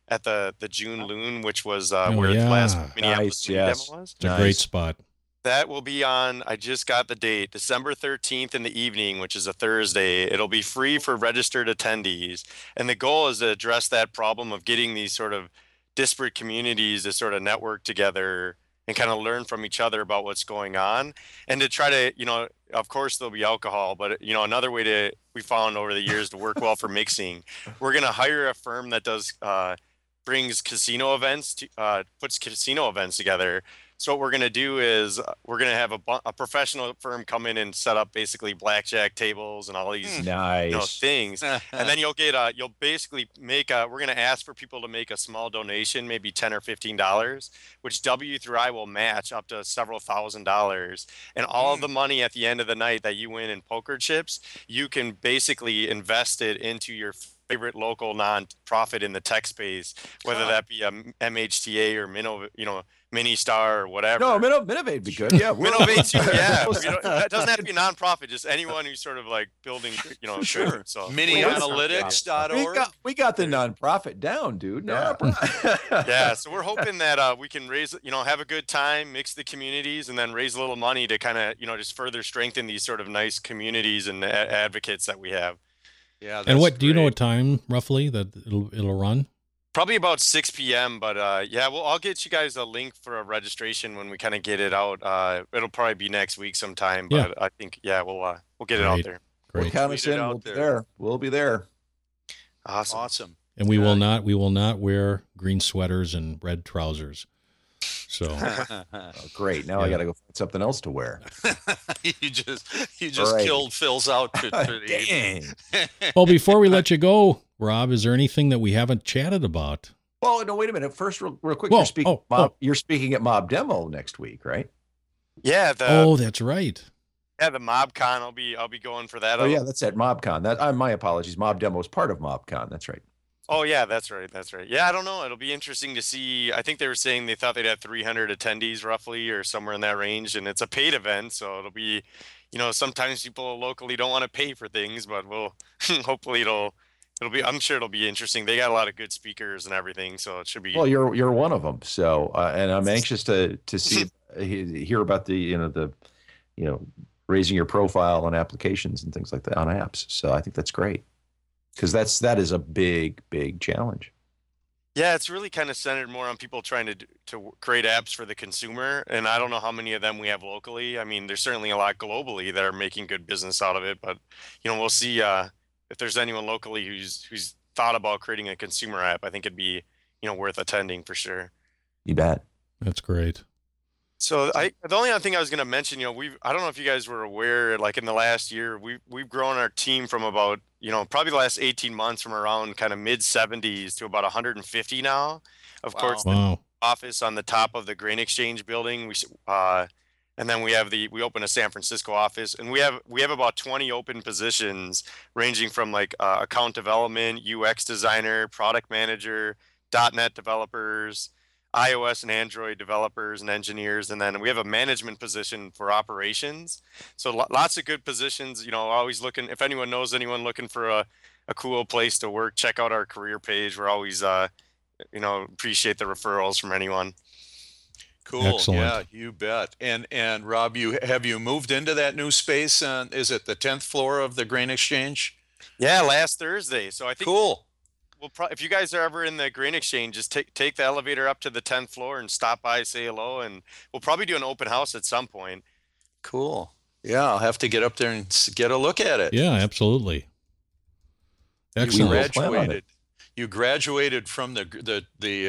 at the June Loon, which was Oh, where the last yeah. Minneapolis Nice, Mini yes. demo was. It's a great spot. That will be on, I just got the date, December 13th in the evening, which is a Thursday. It'll be free for registered attendees. And the goal is to address that problem of getting these sort of disparate communities to sort of network together and kind of learn from each other about what's going on. And to try to, of course there'll be alcohol, but another way we found over the years to work well for mixing, we're going to hire a firm that does, brings casino events, puts casino events together. So what we're going to do is we're going to have a professional firm come in and set up basically blackjack tables and all these Nice. things. And then you'll basically we're going to ask for people to make a small donation, maybe $10 or $15, which W3I will match up to several $1,000s. And all of the money at the end of the night that you win in poker chips, you can basically invest it into your favorite local nonprofit in the tech space, whether that be a MHTA or Ministar or whatever. No, Minovate would be good. Yeah, Minovate too. Yeah, it doesn't have to be a nonprofit. Just anyone who's sort of like building, Sure. Good, so Minianalytics.org. We got the nonprofit down, dude. Yeah. Yeah, so we're hoping that we can raise, have a good time, mix the communities, and then raise a little money to kind of, just further strengthen these sort of nice communities and advocates that we have. Yeah. And do you know what time roughly that it'll run? Probably about 6 p.m. But I'll get you guys a link for a registration when we kind of get it out. It'll probably be next week sometime. But I think we'll get it out there. We'll Great. count us in. We'll be there. We'll be there. Awesome. And we will not wear green sweaters and red trousers. So Great. Now I got to go find something else to wear. you just killed Phil's outfit for the evening. well, before we let you go, Rob, is there anything that we haven't chatted about? Well, no, wait a minute. First, real quick, Whoa, you're speaking at Mob Demo next week, right? Yeah. That's right. Yeah, the MobCon. I'll be going for that. Oh yeah, that's at MobCon. My apologies. Mob Demo is part of MobCon. That's right. Oh yeah, that's right. Yeah, I don't know. It'll be interesting to see. I think they were saying they thought they'd have 300 attendees roughly, or somewhere in that range, and it's a paid event, so it'll be, sometimes people locally don't want to pay for things, but we'll hopefully it'll be. I'm sure it'll be interesting. They got a lot of good speakers and everything, so it should be. Well, you're one of them. So, and I'm anxious to hear about the raising your profile on applications and things like that on apps. So I think that's great. Because that is a big challenge. Yeah, it's really kind of centered more on people trying to create apps for the consumer, and I don't know how many of them we have locally. I mean, there's certainly a lot globally that are making good business out of it, but we'll see if there's anyone locally who's thought about creating a consumer app. I think it'd be worth attending for sure. You bet. That's great. So the only other thing I was going to mention, I don't know if you guys were aware, like in the last year, we've grown our team from about, probably the last 18 months from around kind of mid 70s to about 150 now. Of course, the office on the top of the Grain Exchange building. And then we open a San Francisco office, and we have about 20 open positions ranging from like account development, UX designer, product manager, .NET developers, iOS and Android developers and engineers, and then we have a management position for operations. So lots of good positions. Always looking. If anyone knows anyone looking for a cool place to work, check out our career page. We're always appreciate the referrals from anyone. Cool. Excellent. Yeah, you bet. And Rob, have you moved into that new space? Is it the 10th floor of the Grain Exchange? Yeah, last Thursday. So I think cool. If you guys are ever in the Grain Exchange, just take the elevator up to the 10th floor and stop by, say hello, and we'll probably do an open house at some point. Cool. Yeah, I'll have to get up there and get a look at it. Yeah, absolutely. Excellent. You graduated from the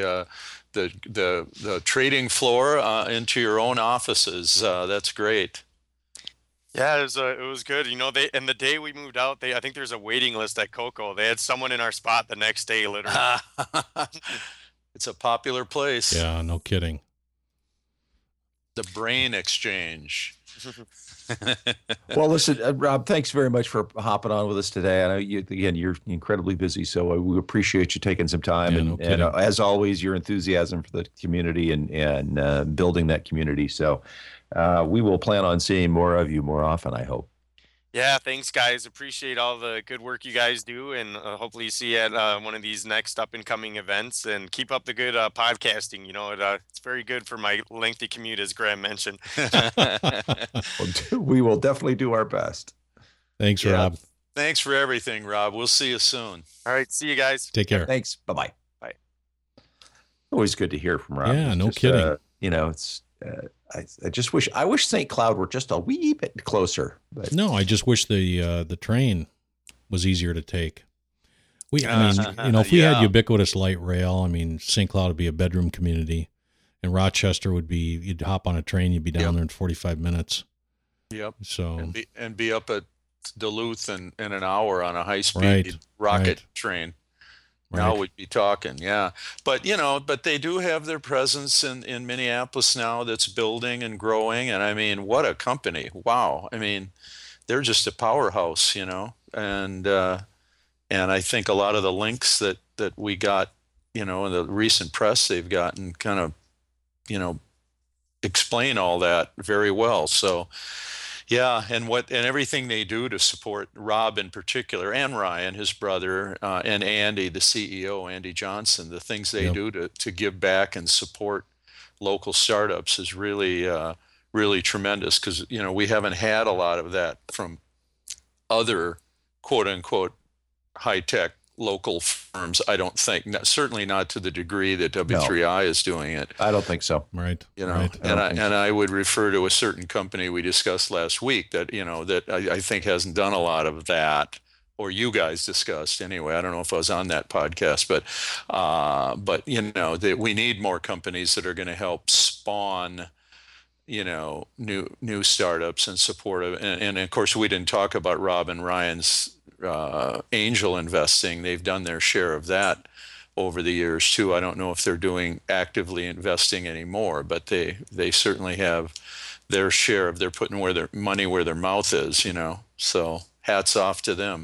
trading floor into your own offices. That's great. Yeah, it was good. And the day we moved out, I think there's a waiting list at Coco. They had someone in our spot the next day, literally. It's a popular place. Yeah, no kidding. The Brain Exchange. Well, listen, Rob, thanks very much for hopping on with us today. I know you're incredibly busy, so we appreciate you taking some time. Yeah, and as always, your enthusiasm for the community and building that community. So we will plan on seeing more of you more often, I hope. Yeah, thanks, guys. Appreciate all the good work you guys do, and hopefully see you at one of these next up and coming events. And keep up the good podcasting. It's very good for my lengthy commute, as Graham mentioned. We will definitely do our best. Thanks, Yeah. Rob. Thanks for everything, Rob. We'll see you soon. All right, see you guys. Take care. Thanks. Bye-bye. Bye. Always good to hear from Rob. Yeah, It's no just, kidding. It's I just wish St. Cloud were just a wee bit closer. But No, I just wish the train was easier to take. If we had Yeah. ubiquitous light rail, St. Cloud would be a bedroom community, and Rochester would be, you'd hop on a train, you'd be down Yep. there in 45 minutes. Yep. So, And be up at Duluth in an hour on a high-speed Right, rocket right. train. Now right. we'd be talking, yeah. But they do have their presence in Minneapolis now that's building and growing. And what a company. Wow. They're just a powerhouse, And I think a lot of the links that we got, in the recent press they've gotten kind of, explain all that very well. So yeah, and everything they do to support Rob in particular, and Ryan, his brother, and Andy, the CEO, Andy Johnson, the things they Yep. do to give back and support local startups is really, really tremendous. Because we haven't had a lot of that from other quote unquote high tech local firms. I don't think, certainly not to the degree that W3I is doing it. I don't think so. Right. And Right. don't think so. I would refer to a certain company we discussed last week that that I think hasn't done a lot of that, or you guys discussed anyway. I don't know if I was on that podcast, but that we need more companies that are going to help spawn new startups and support of, and of course we didn't talk about Rob and Ryan's angel investing. They've done their share of that over the years too. I don't know if they're doing actively investing anymore, but they certainly have their share of, they're putting where their money where their mouth is, so hats off to them.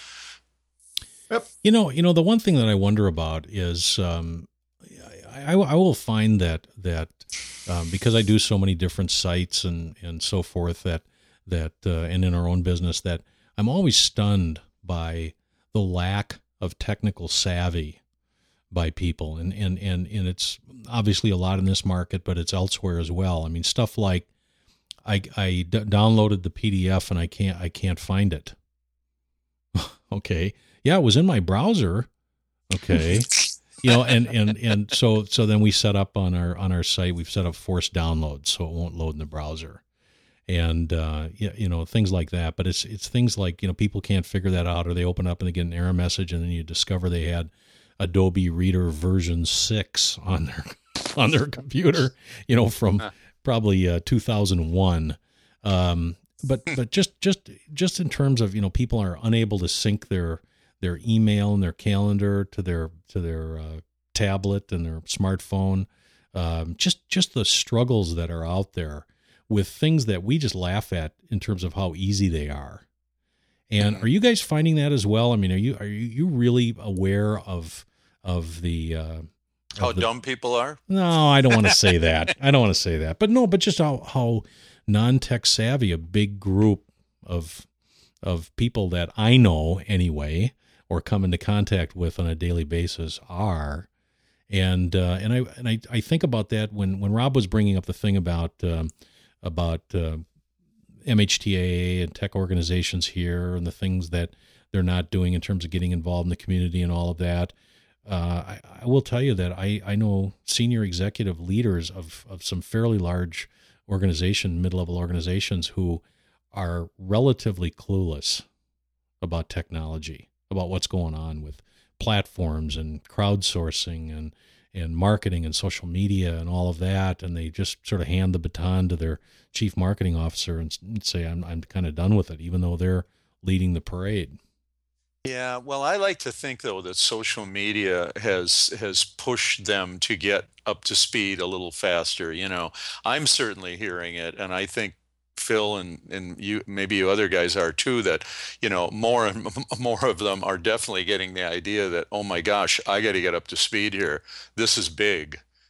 The one thing that I wonder about is, I will find that because I do so many different sites and so forth that and in our own business, that I'm always stunned by the lack of technical savvy by people, and it's obviously a lot in this market, but it's elsewhere as well. Stuff like I downloaded the PDF and I can't find it. Okay, yeah, it was in my browser. Okay. And so then we set up on our site, we've set up forced downloads so it won't load in the browser, and things like that. But it's things like people can't figure that out, or they open up and they get an error message, and then you discover they had Adobe Reader version 6 on their computer, from probably 2001. But just in terms of people are unable to sync their email and their calendar to their tablet and their smartphone. Just the struggles that are out there with things that we just laugh at in terms of how easy they are. And are you guys finding that as well? Are you really aware of the How dumb people are? No, I don't want to say that. But just how non-tech savvy a big group of people that I know anyway, or come into contact with on a daily basis are. And I think about that when Rob was bringing up the thing about MHTA and tech organizations here and the things that they're not doing in terms of getting involved in the community and all of that. I will tell you that I know senior executive leaders of some fairly large mid-level organizations who are relatively clueless about technology, about what's going on with platforms and crowdsourcing and marketing and social media and all of that. And they just sort of hand the baton to their chief marketing officer and say, I'm kind of done with it, even though they're leading the parade. Yeah, well, I like to think though that social media has pushed them to get up to speed a little faster. I'm certainly hearing it, and I think Phil and you, maybe you other guys are too, that more and more of them are definitely getting the idea that, oh my gosh, I got to get up to speed here. This is big.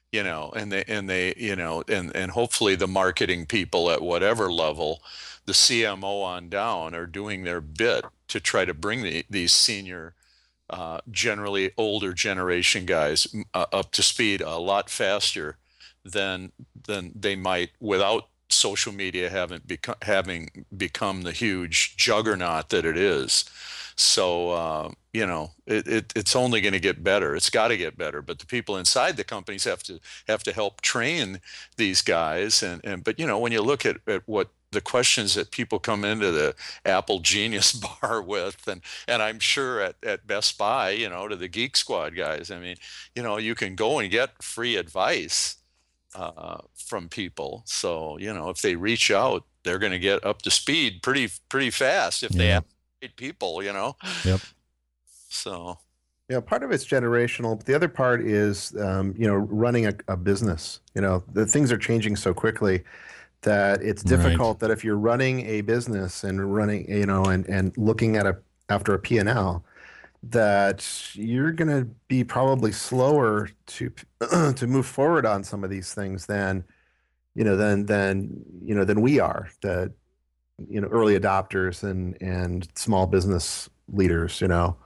and and hopefully the marketing people at whatever level, the CMO on down, are doing their bit to try to bring these senior, generally older generation guys up to speed a lot faster than they might without social media having become the huge juggernaut that it is. So it's only going to get better. It's got to get better. But the people inside the companies have to help train these guys. But when you look at what the questions that people come into the Apple Genius Bar with, and I'm sure at Best Buy, to the Geek Squad guys, I mean, you can go and get free advice from people. So if they reach out, they're going to get up to speed pretty fast if they have great people. Yep. So. Yeah, part of it's generational, but the other part is, running a business. The things are changing so quickly that it's difficult. That if you're running a business and running, and looking at after a P&L, that you're going to be probably slower to move forward on some of these things than we are, the early adopters and small business leaders.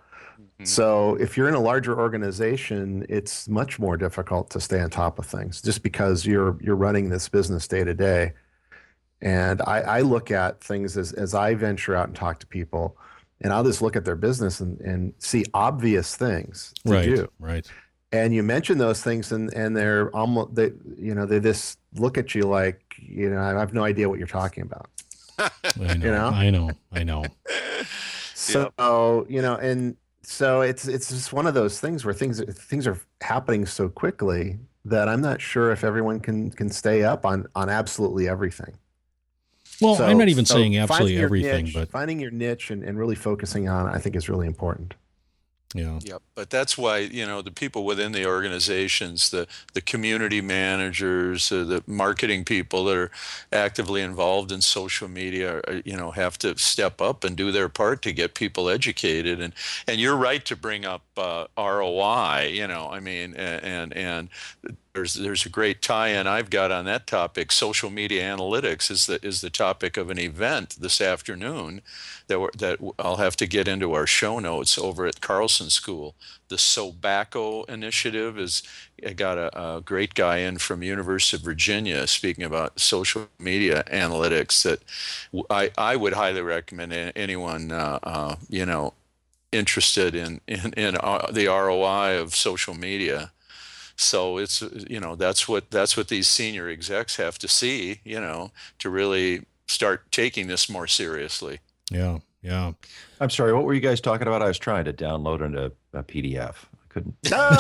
So if you're in a larger organization, it's much more difficult to stay on top of things just because you're running this business day to day. And I look at things as I venture out and talk to people, and I'll just look at their business and see obvious things to do. Right. And you mention those things, and they're almost they just look at you like, I have no idea what you're talking about. I know. So and so it's just one of those things where things are happening so quickly that I'm not sure if everyone can stay up on absolutely everything. Well, I'm not even saying absolutely everything, niche, but finding your niche and really focusing on it, I think, is really important. Yeah. Yep. But that's why, the people within the organizations, the community managers, the marketing people that are actively involved in social media, have to step up and do their part to get people educated. And you're right to bring up ROI, and there's a great tie-in I've got on that topic. Social media analytics is the topic of an event this afternoon that I'll have to get into our show notes over at Carlson School. The SOBACO initiative I got a great guy in from University of Virginia speaking about social media analytics that I would highly recommend anyone interested in the ROI of social media. So it's that's what these senior execs have to see, to really start taking this more seriously. Yeah. I'm sorry, what were you guys talking about? I was trying to download a PDF. I couldn't.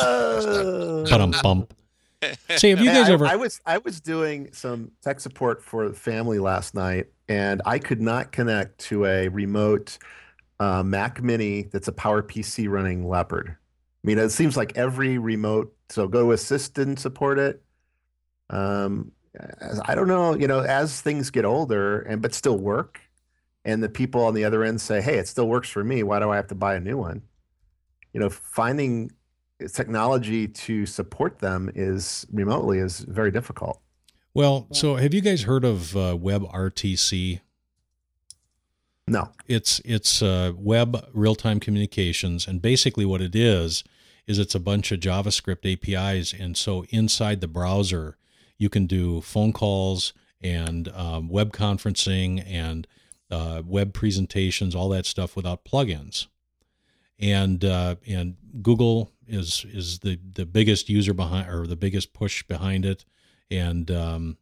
Bump. See, have you guys ever? I was doing some tech support for the family last night, and I could not connect to a remote Mac Mini that's a PowerPC running Leopard. I mean, it seems like every remote. So Go Assist didn't support it. I don't know, as things get older but still work, and the people on the other end say, hey, it still works for me. Why do I have to buy a new one? Finding technology to support them remotely is very difficult. Well, so have you guys heard of WebRTC? No. It's web real-time communications, and basically what it is it's a bunch of JavaScript APIs, and so inside the browser you can do phone calls and web conferencing and web presentations, all that stuff without plugins. And Google is the biggest user behind, or the biggest push behind it, and the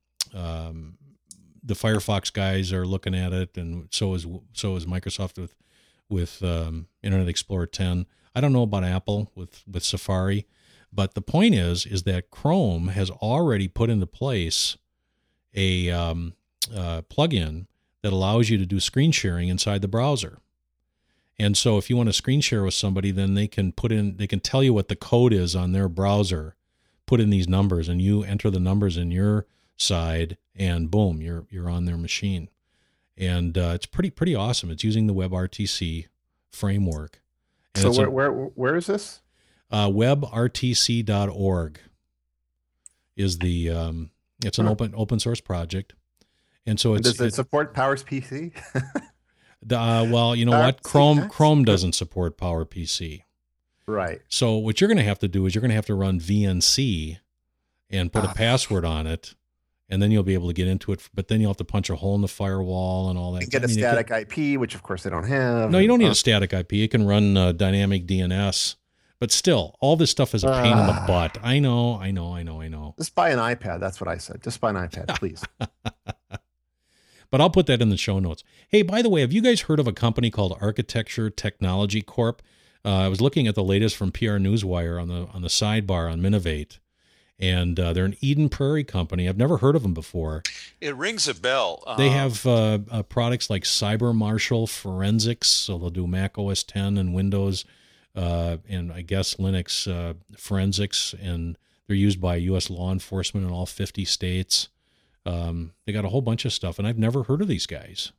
Firefox guys are looking at it, and so is Microsoft with Internet Explorer 10. I don't know about Apple with Safari, but the point is that Chrome has already put into place a plugin that allows you to do screen sharing inside the browser. And so if you want to screen share with somebody, then they can tell you what the code is on their browser, put in these numbers, and you enter the numbers in your side, and boom, you're on their machine. And it's pretty awesome. It's using the WebRTC framework. And so where is this? WebRTC.org. is the it's an open source project, and so does it support PowerPC? Well, you know what? Chrome doesn't support PowerPC. Right. So what you're going to have to do is you're going to have to run VNC and put a password on it, and then you'll be able to get into it. But then you'll have to punch a hole in the firewall and all that. And get a static IP, which of course they don't have. No, you don't need a static IP. It can run dynamic DNS. But still, all this stuff is a pain in the butt. I know. Just buy an iPad. That's what I said. Just buy an iPad, please. But I'll put that in the show notes. Hey, by the way, have you guys heard of a company called Architecture Technology Corp? I was looking at the latest from PR Newswire on the sidebar on Minovate, and they're an Eden Prairie company. I've never heard of them before. It rings a bell. They have products like Cyber Marshal Forensics, so they'll do Mac OS 10 and Windows, and I guess Linux forensics, and they're used by U.S. law enforcement in all 50 states. They got a whole bunch of stuff, and I've never heard of these guys.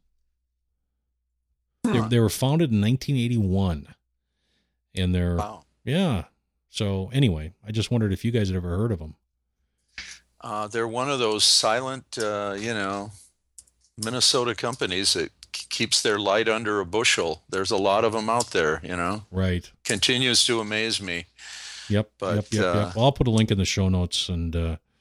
They were founded in 1981, and they're yeah. So anyway, I just wondered if you guys had ever heard of them. They're one of those silent, Minnesota companies that keeps their light under a bushel. There's a lot of them out there, Right. Continues to amaze me. Yep. But, Yep. Well, I'll put a link in the show notes, and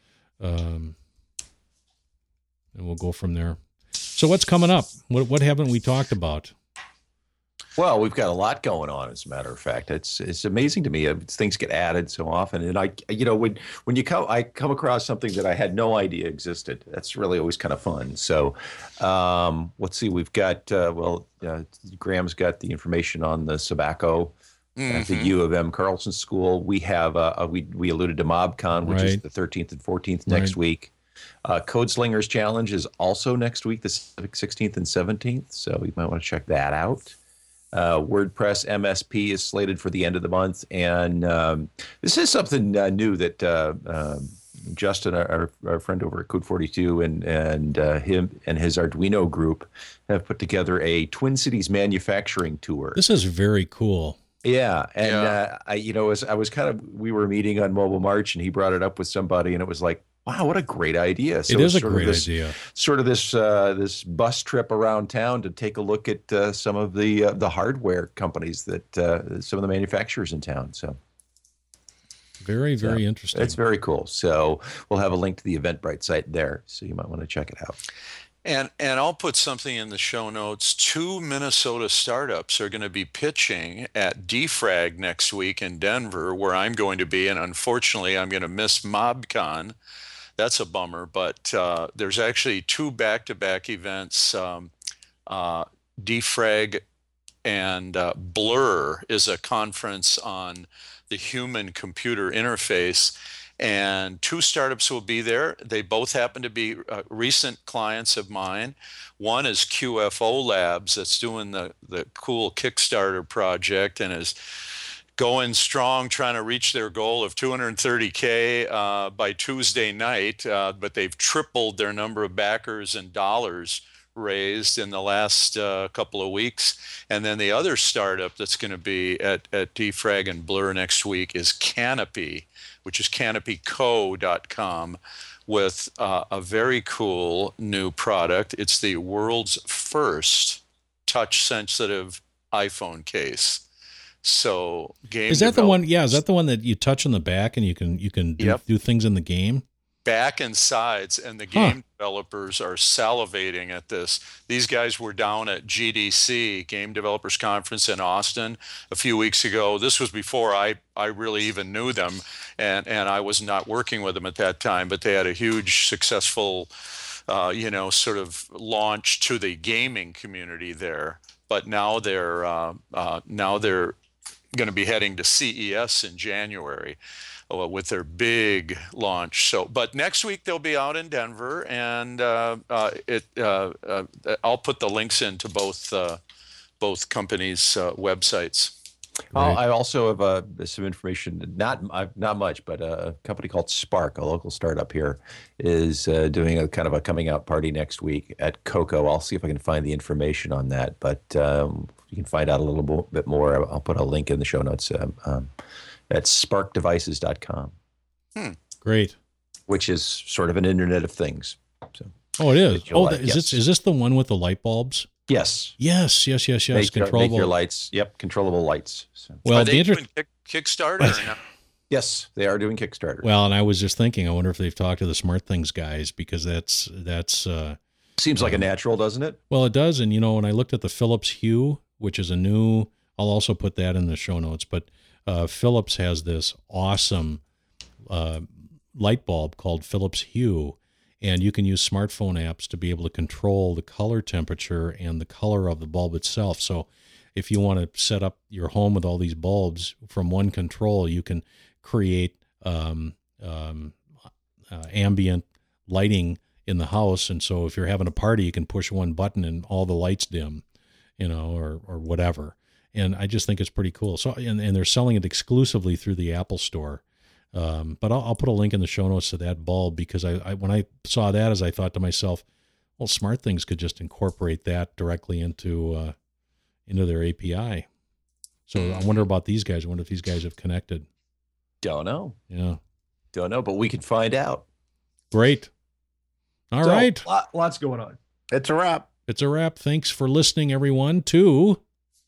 we'll go from there. So what's coming up? What haven't we talked about? Well, we've got a lot going on. As a matter of fact, it's amazing to me. Things get added so often, and when I come across something that I had no idea existed. That's really always kind of fun. So, let's see. We've got Graham's got the information on the Sabaco at the U of M Carlson School. We have we alluded to MobCon, which is the 13th and 14th next week. Code Slingers Challenge is also next week, the 16th and 17th. So you might want to check that out. WordPress MSP is slated for the end of the month, and this is something new that Justin, our friend over at Code 42, and him and his Arduino group have put together a Twin Cities manufacturing tour. This is very cool. Yeah, and we were meeting on Mobile March, and he brought it up with somebody, and it was like, wow, what a great idea! So it is a great idea. Sort of this bus trip around town to take a look at some of the hardware companies that some of the manufacturers in town. So very interesting. It's very cool. So we'll have a link to the Eventbrite site there, so you might want to check it out. And I'll put something in the show notes. 2 Minnesota startups are going to be pitching at DFrag next week in Denver, where I'm going to be, and unfortunately I'm going to miss MobCon. That's a bummer, but there's actually 2 back-to-back events. DFrag and Blur is a conference on the human-computer interface, and 2 startups will be there. They both happen to be recent clients of mine. One is QFO Labs, that's doing the cool Kickstarter project and is going strong, trying to reach their goal of 230K by Tuesday night, but they've tripled their number of backers and dollars raised in the last couple of weeks. And then the other startup that's going to be at DFrag and Blur next week is Canopy, which is canopyco.com, with a very cool new product. It's the world's first touch-sensitive iPhone case. So is that the one? Yeah, is that the one that you touch on the back and you can do things in the game? Back and sides, and the game developers are salivating at this. These guys were down at GDC, Game Developers Conference in Austin, a few weeks ago. This was before I really even knew them, and I was not working with them at that time, but they had a huge, successful, sort of launch to the gaming community there. But now they're going to be heading to CES in January with their big launch. So, but next week they'll be out in Denver, and I'll put the links into both companies' websites. Right. I also have some information, not much, but a company called Spark, a local startup here, is doing a kind of a coming out party next week at Coco. I'll see if I can find the information on that, but you can find out a little bit more. I'll put a link in the show notes at sparkdevices.com. Great. which is sort of an Internet of Things. So, Oh, it is. you'll Oh, like, yes. is this the one with the light bulbs? yes. Yes. Make Controllable. your lights. Yep, controllable lights. So, Well, Are the they inter- doing Kickstarter or not? yes, they are doing Kickstarter. Well, and I was just thinking, I wonder if they've talked to the Smart Things guys, because that's Seems like a natural, doesn't it? well, it does. And when I looked at the Philips Hue, which is a new, I'll also put that in the show notes, but Philips has this awesome light bulb called Philips Hue, and you can use smartphone apps to be able to control the color temperature and the color of the bulb itself. So if you want to set up your home with all these bulbs from one control, you can create ambient lighting in the house. And so if you're having a party, you can push one button and all the lights dim, or whatever. And I just think it's pretty cool. So, and they're selling it exclusively through the Apple Store. But I'll put a link in the show notes to that bulb, because I when I saw that, as I thought to myself, well, Smart Things could just incorporate that directly into their API. So I wonder about these guys. I wonder if these guys have connected. Don't know. Yeah. Don't know, but we can find out. Great. All right. Lots going on. It's a wrap. It's a wrap. Thanks for listening, everyone, to...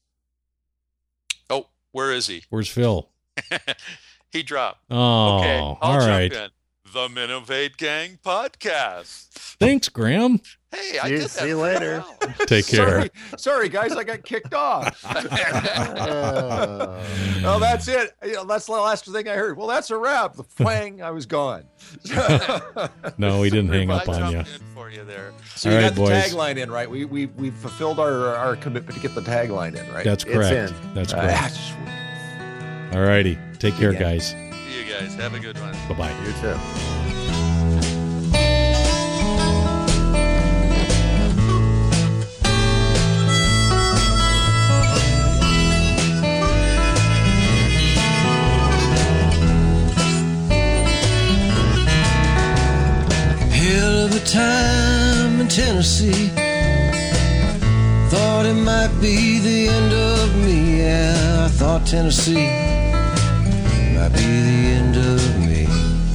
Oh, where is he? Where's Phil? He dropped. Oh, Okay, all I'll jump right. in. The Minovate Gang podcast. Thanks, Graham. Hey, I See- did that see you pretty later. well. Take care. Sorry, guys, I got kicked off. Well, that's it. That's the last thing I heard. Well, that's a wrap. The twang, I was gone. No, we didn't hang up I on you. jumped in for you there. So All you right, got the boys. tagline in, right? We fulfilled our commitment to get the tagline in, right? That's It's correct. in. That's Ah, correct. sweet. All righty. Take care, Yeah. guys. See you guys. Have a good one. Bye-bye. You too. Hell of a time in Tennessee. Thought it might be the end of me. Yeah, I thought Tennessee might be the end of me.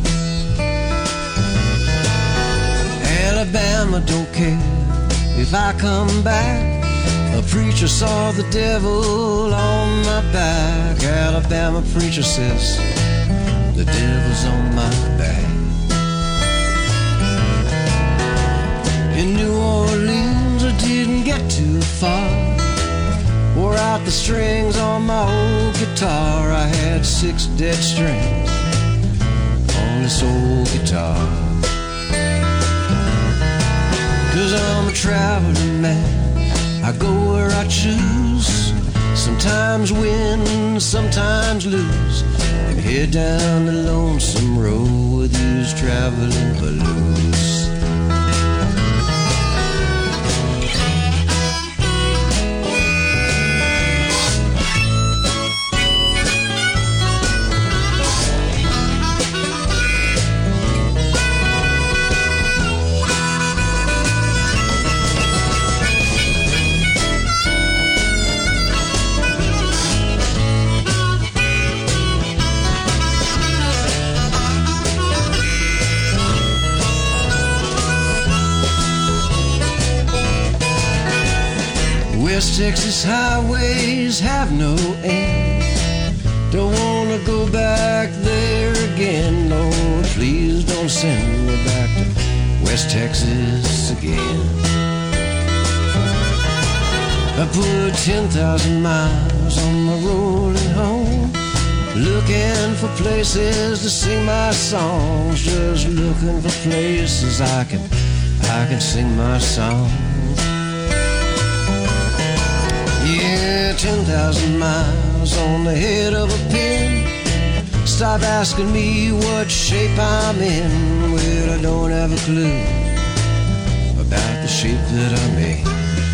Alabama don't care if I come back. A preacher saw the devil on my back. Alabama preacher says the devil's on my back. In New Orleans, I didn't get too far. Wore out the strings on my old guitar. I had 6 dead strings on this old guitar. 'Cause I'm a traveling man, I go where I choose. Sometimes win, sometimes lose, and head down the lonesome road with these traveling blues. West Texas highways have no end. Don't wanna go back there again. Lord, please don't send me back to West Texas again. I put 10,000 miles on my rolling home, looking for places to sing my songs. Just looking for places I can sing my songs. Yeah, 10,000 miles on the head of a pin. Stop asking me what shape I'm in. Well, I don't have a clue about the shape that I'm in.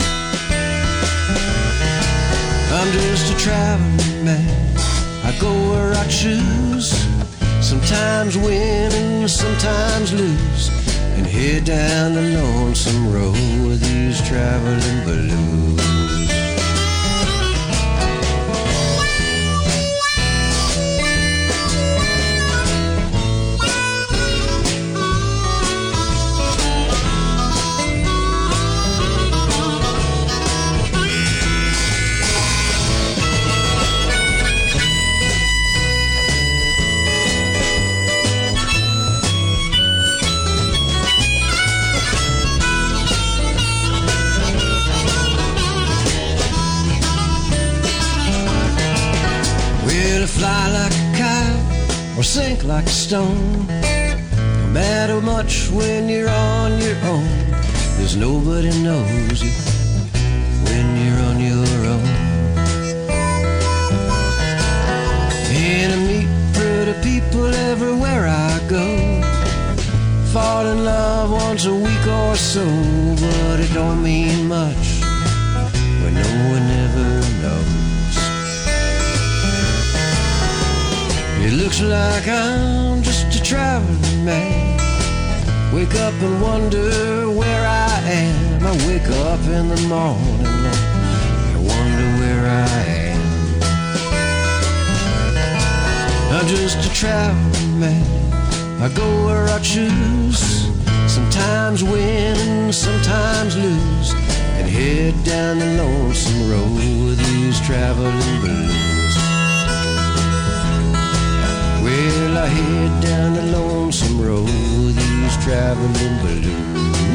I'm just a traveling man, I go where I choose. Sometimes win and sometimes lose, and head down the lonesome road with these traveling blues. Whether fly like a kite or sink like a stone, no matter much when you're on your own, there's nobody knows you when you're on your own. And I meet pretty people everywhere I go, fall in love once a week or so, but it don't mean much when no one ever knows. It looks like I'm just a traveling man, wake up and wonder where I am. I wake up in the morning and I wonder where I am. I'm just a traveling man, I go where I choose, sometimes win and sometimes lose, and head down the lonesome road with these traveling blues. Well, I head down the lonesome road with these traveling blues.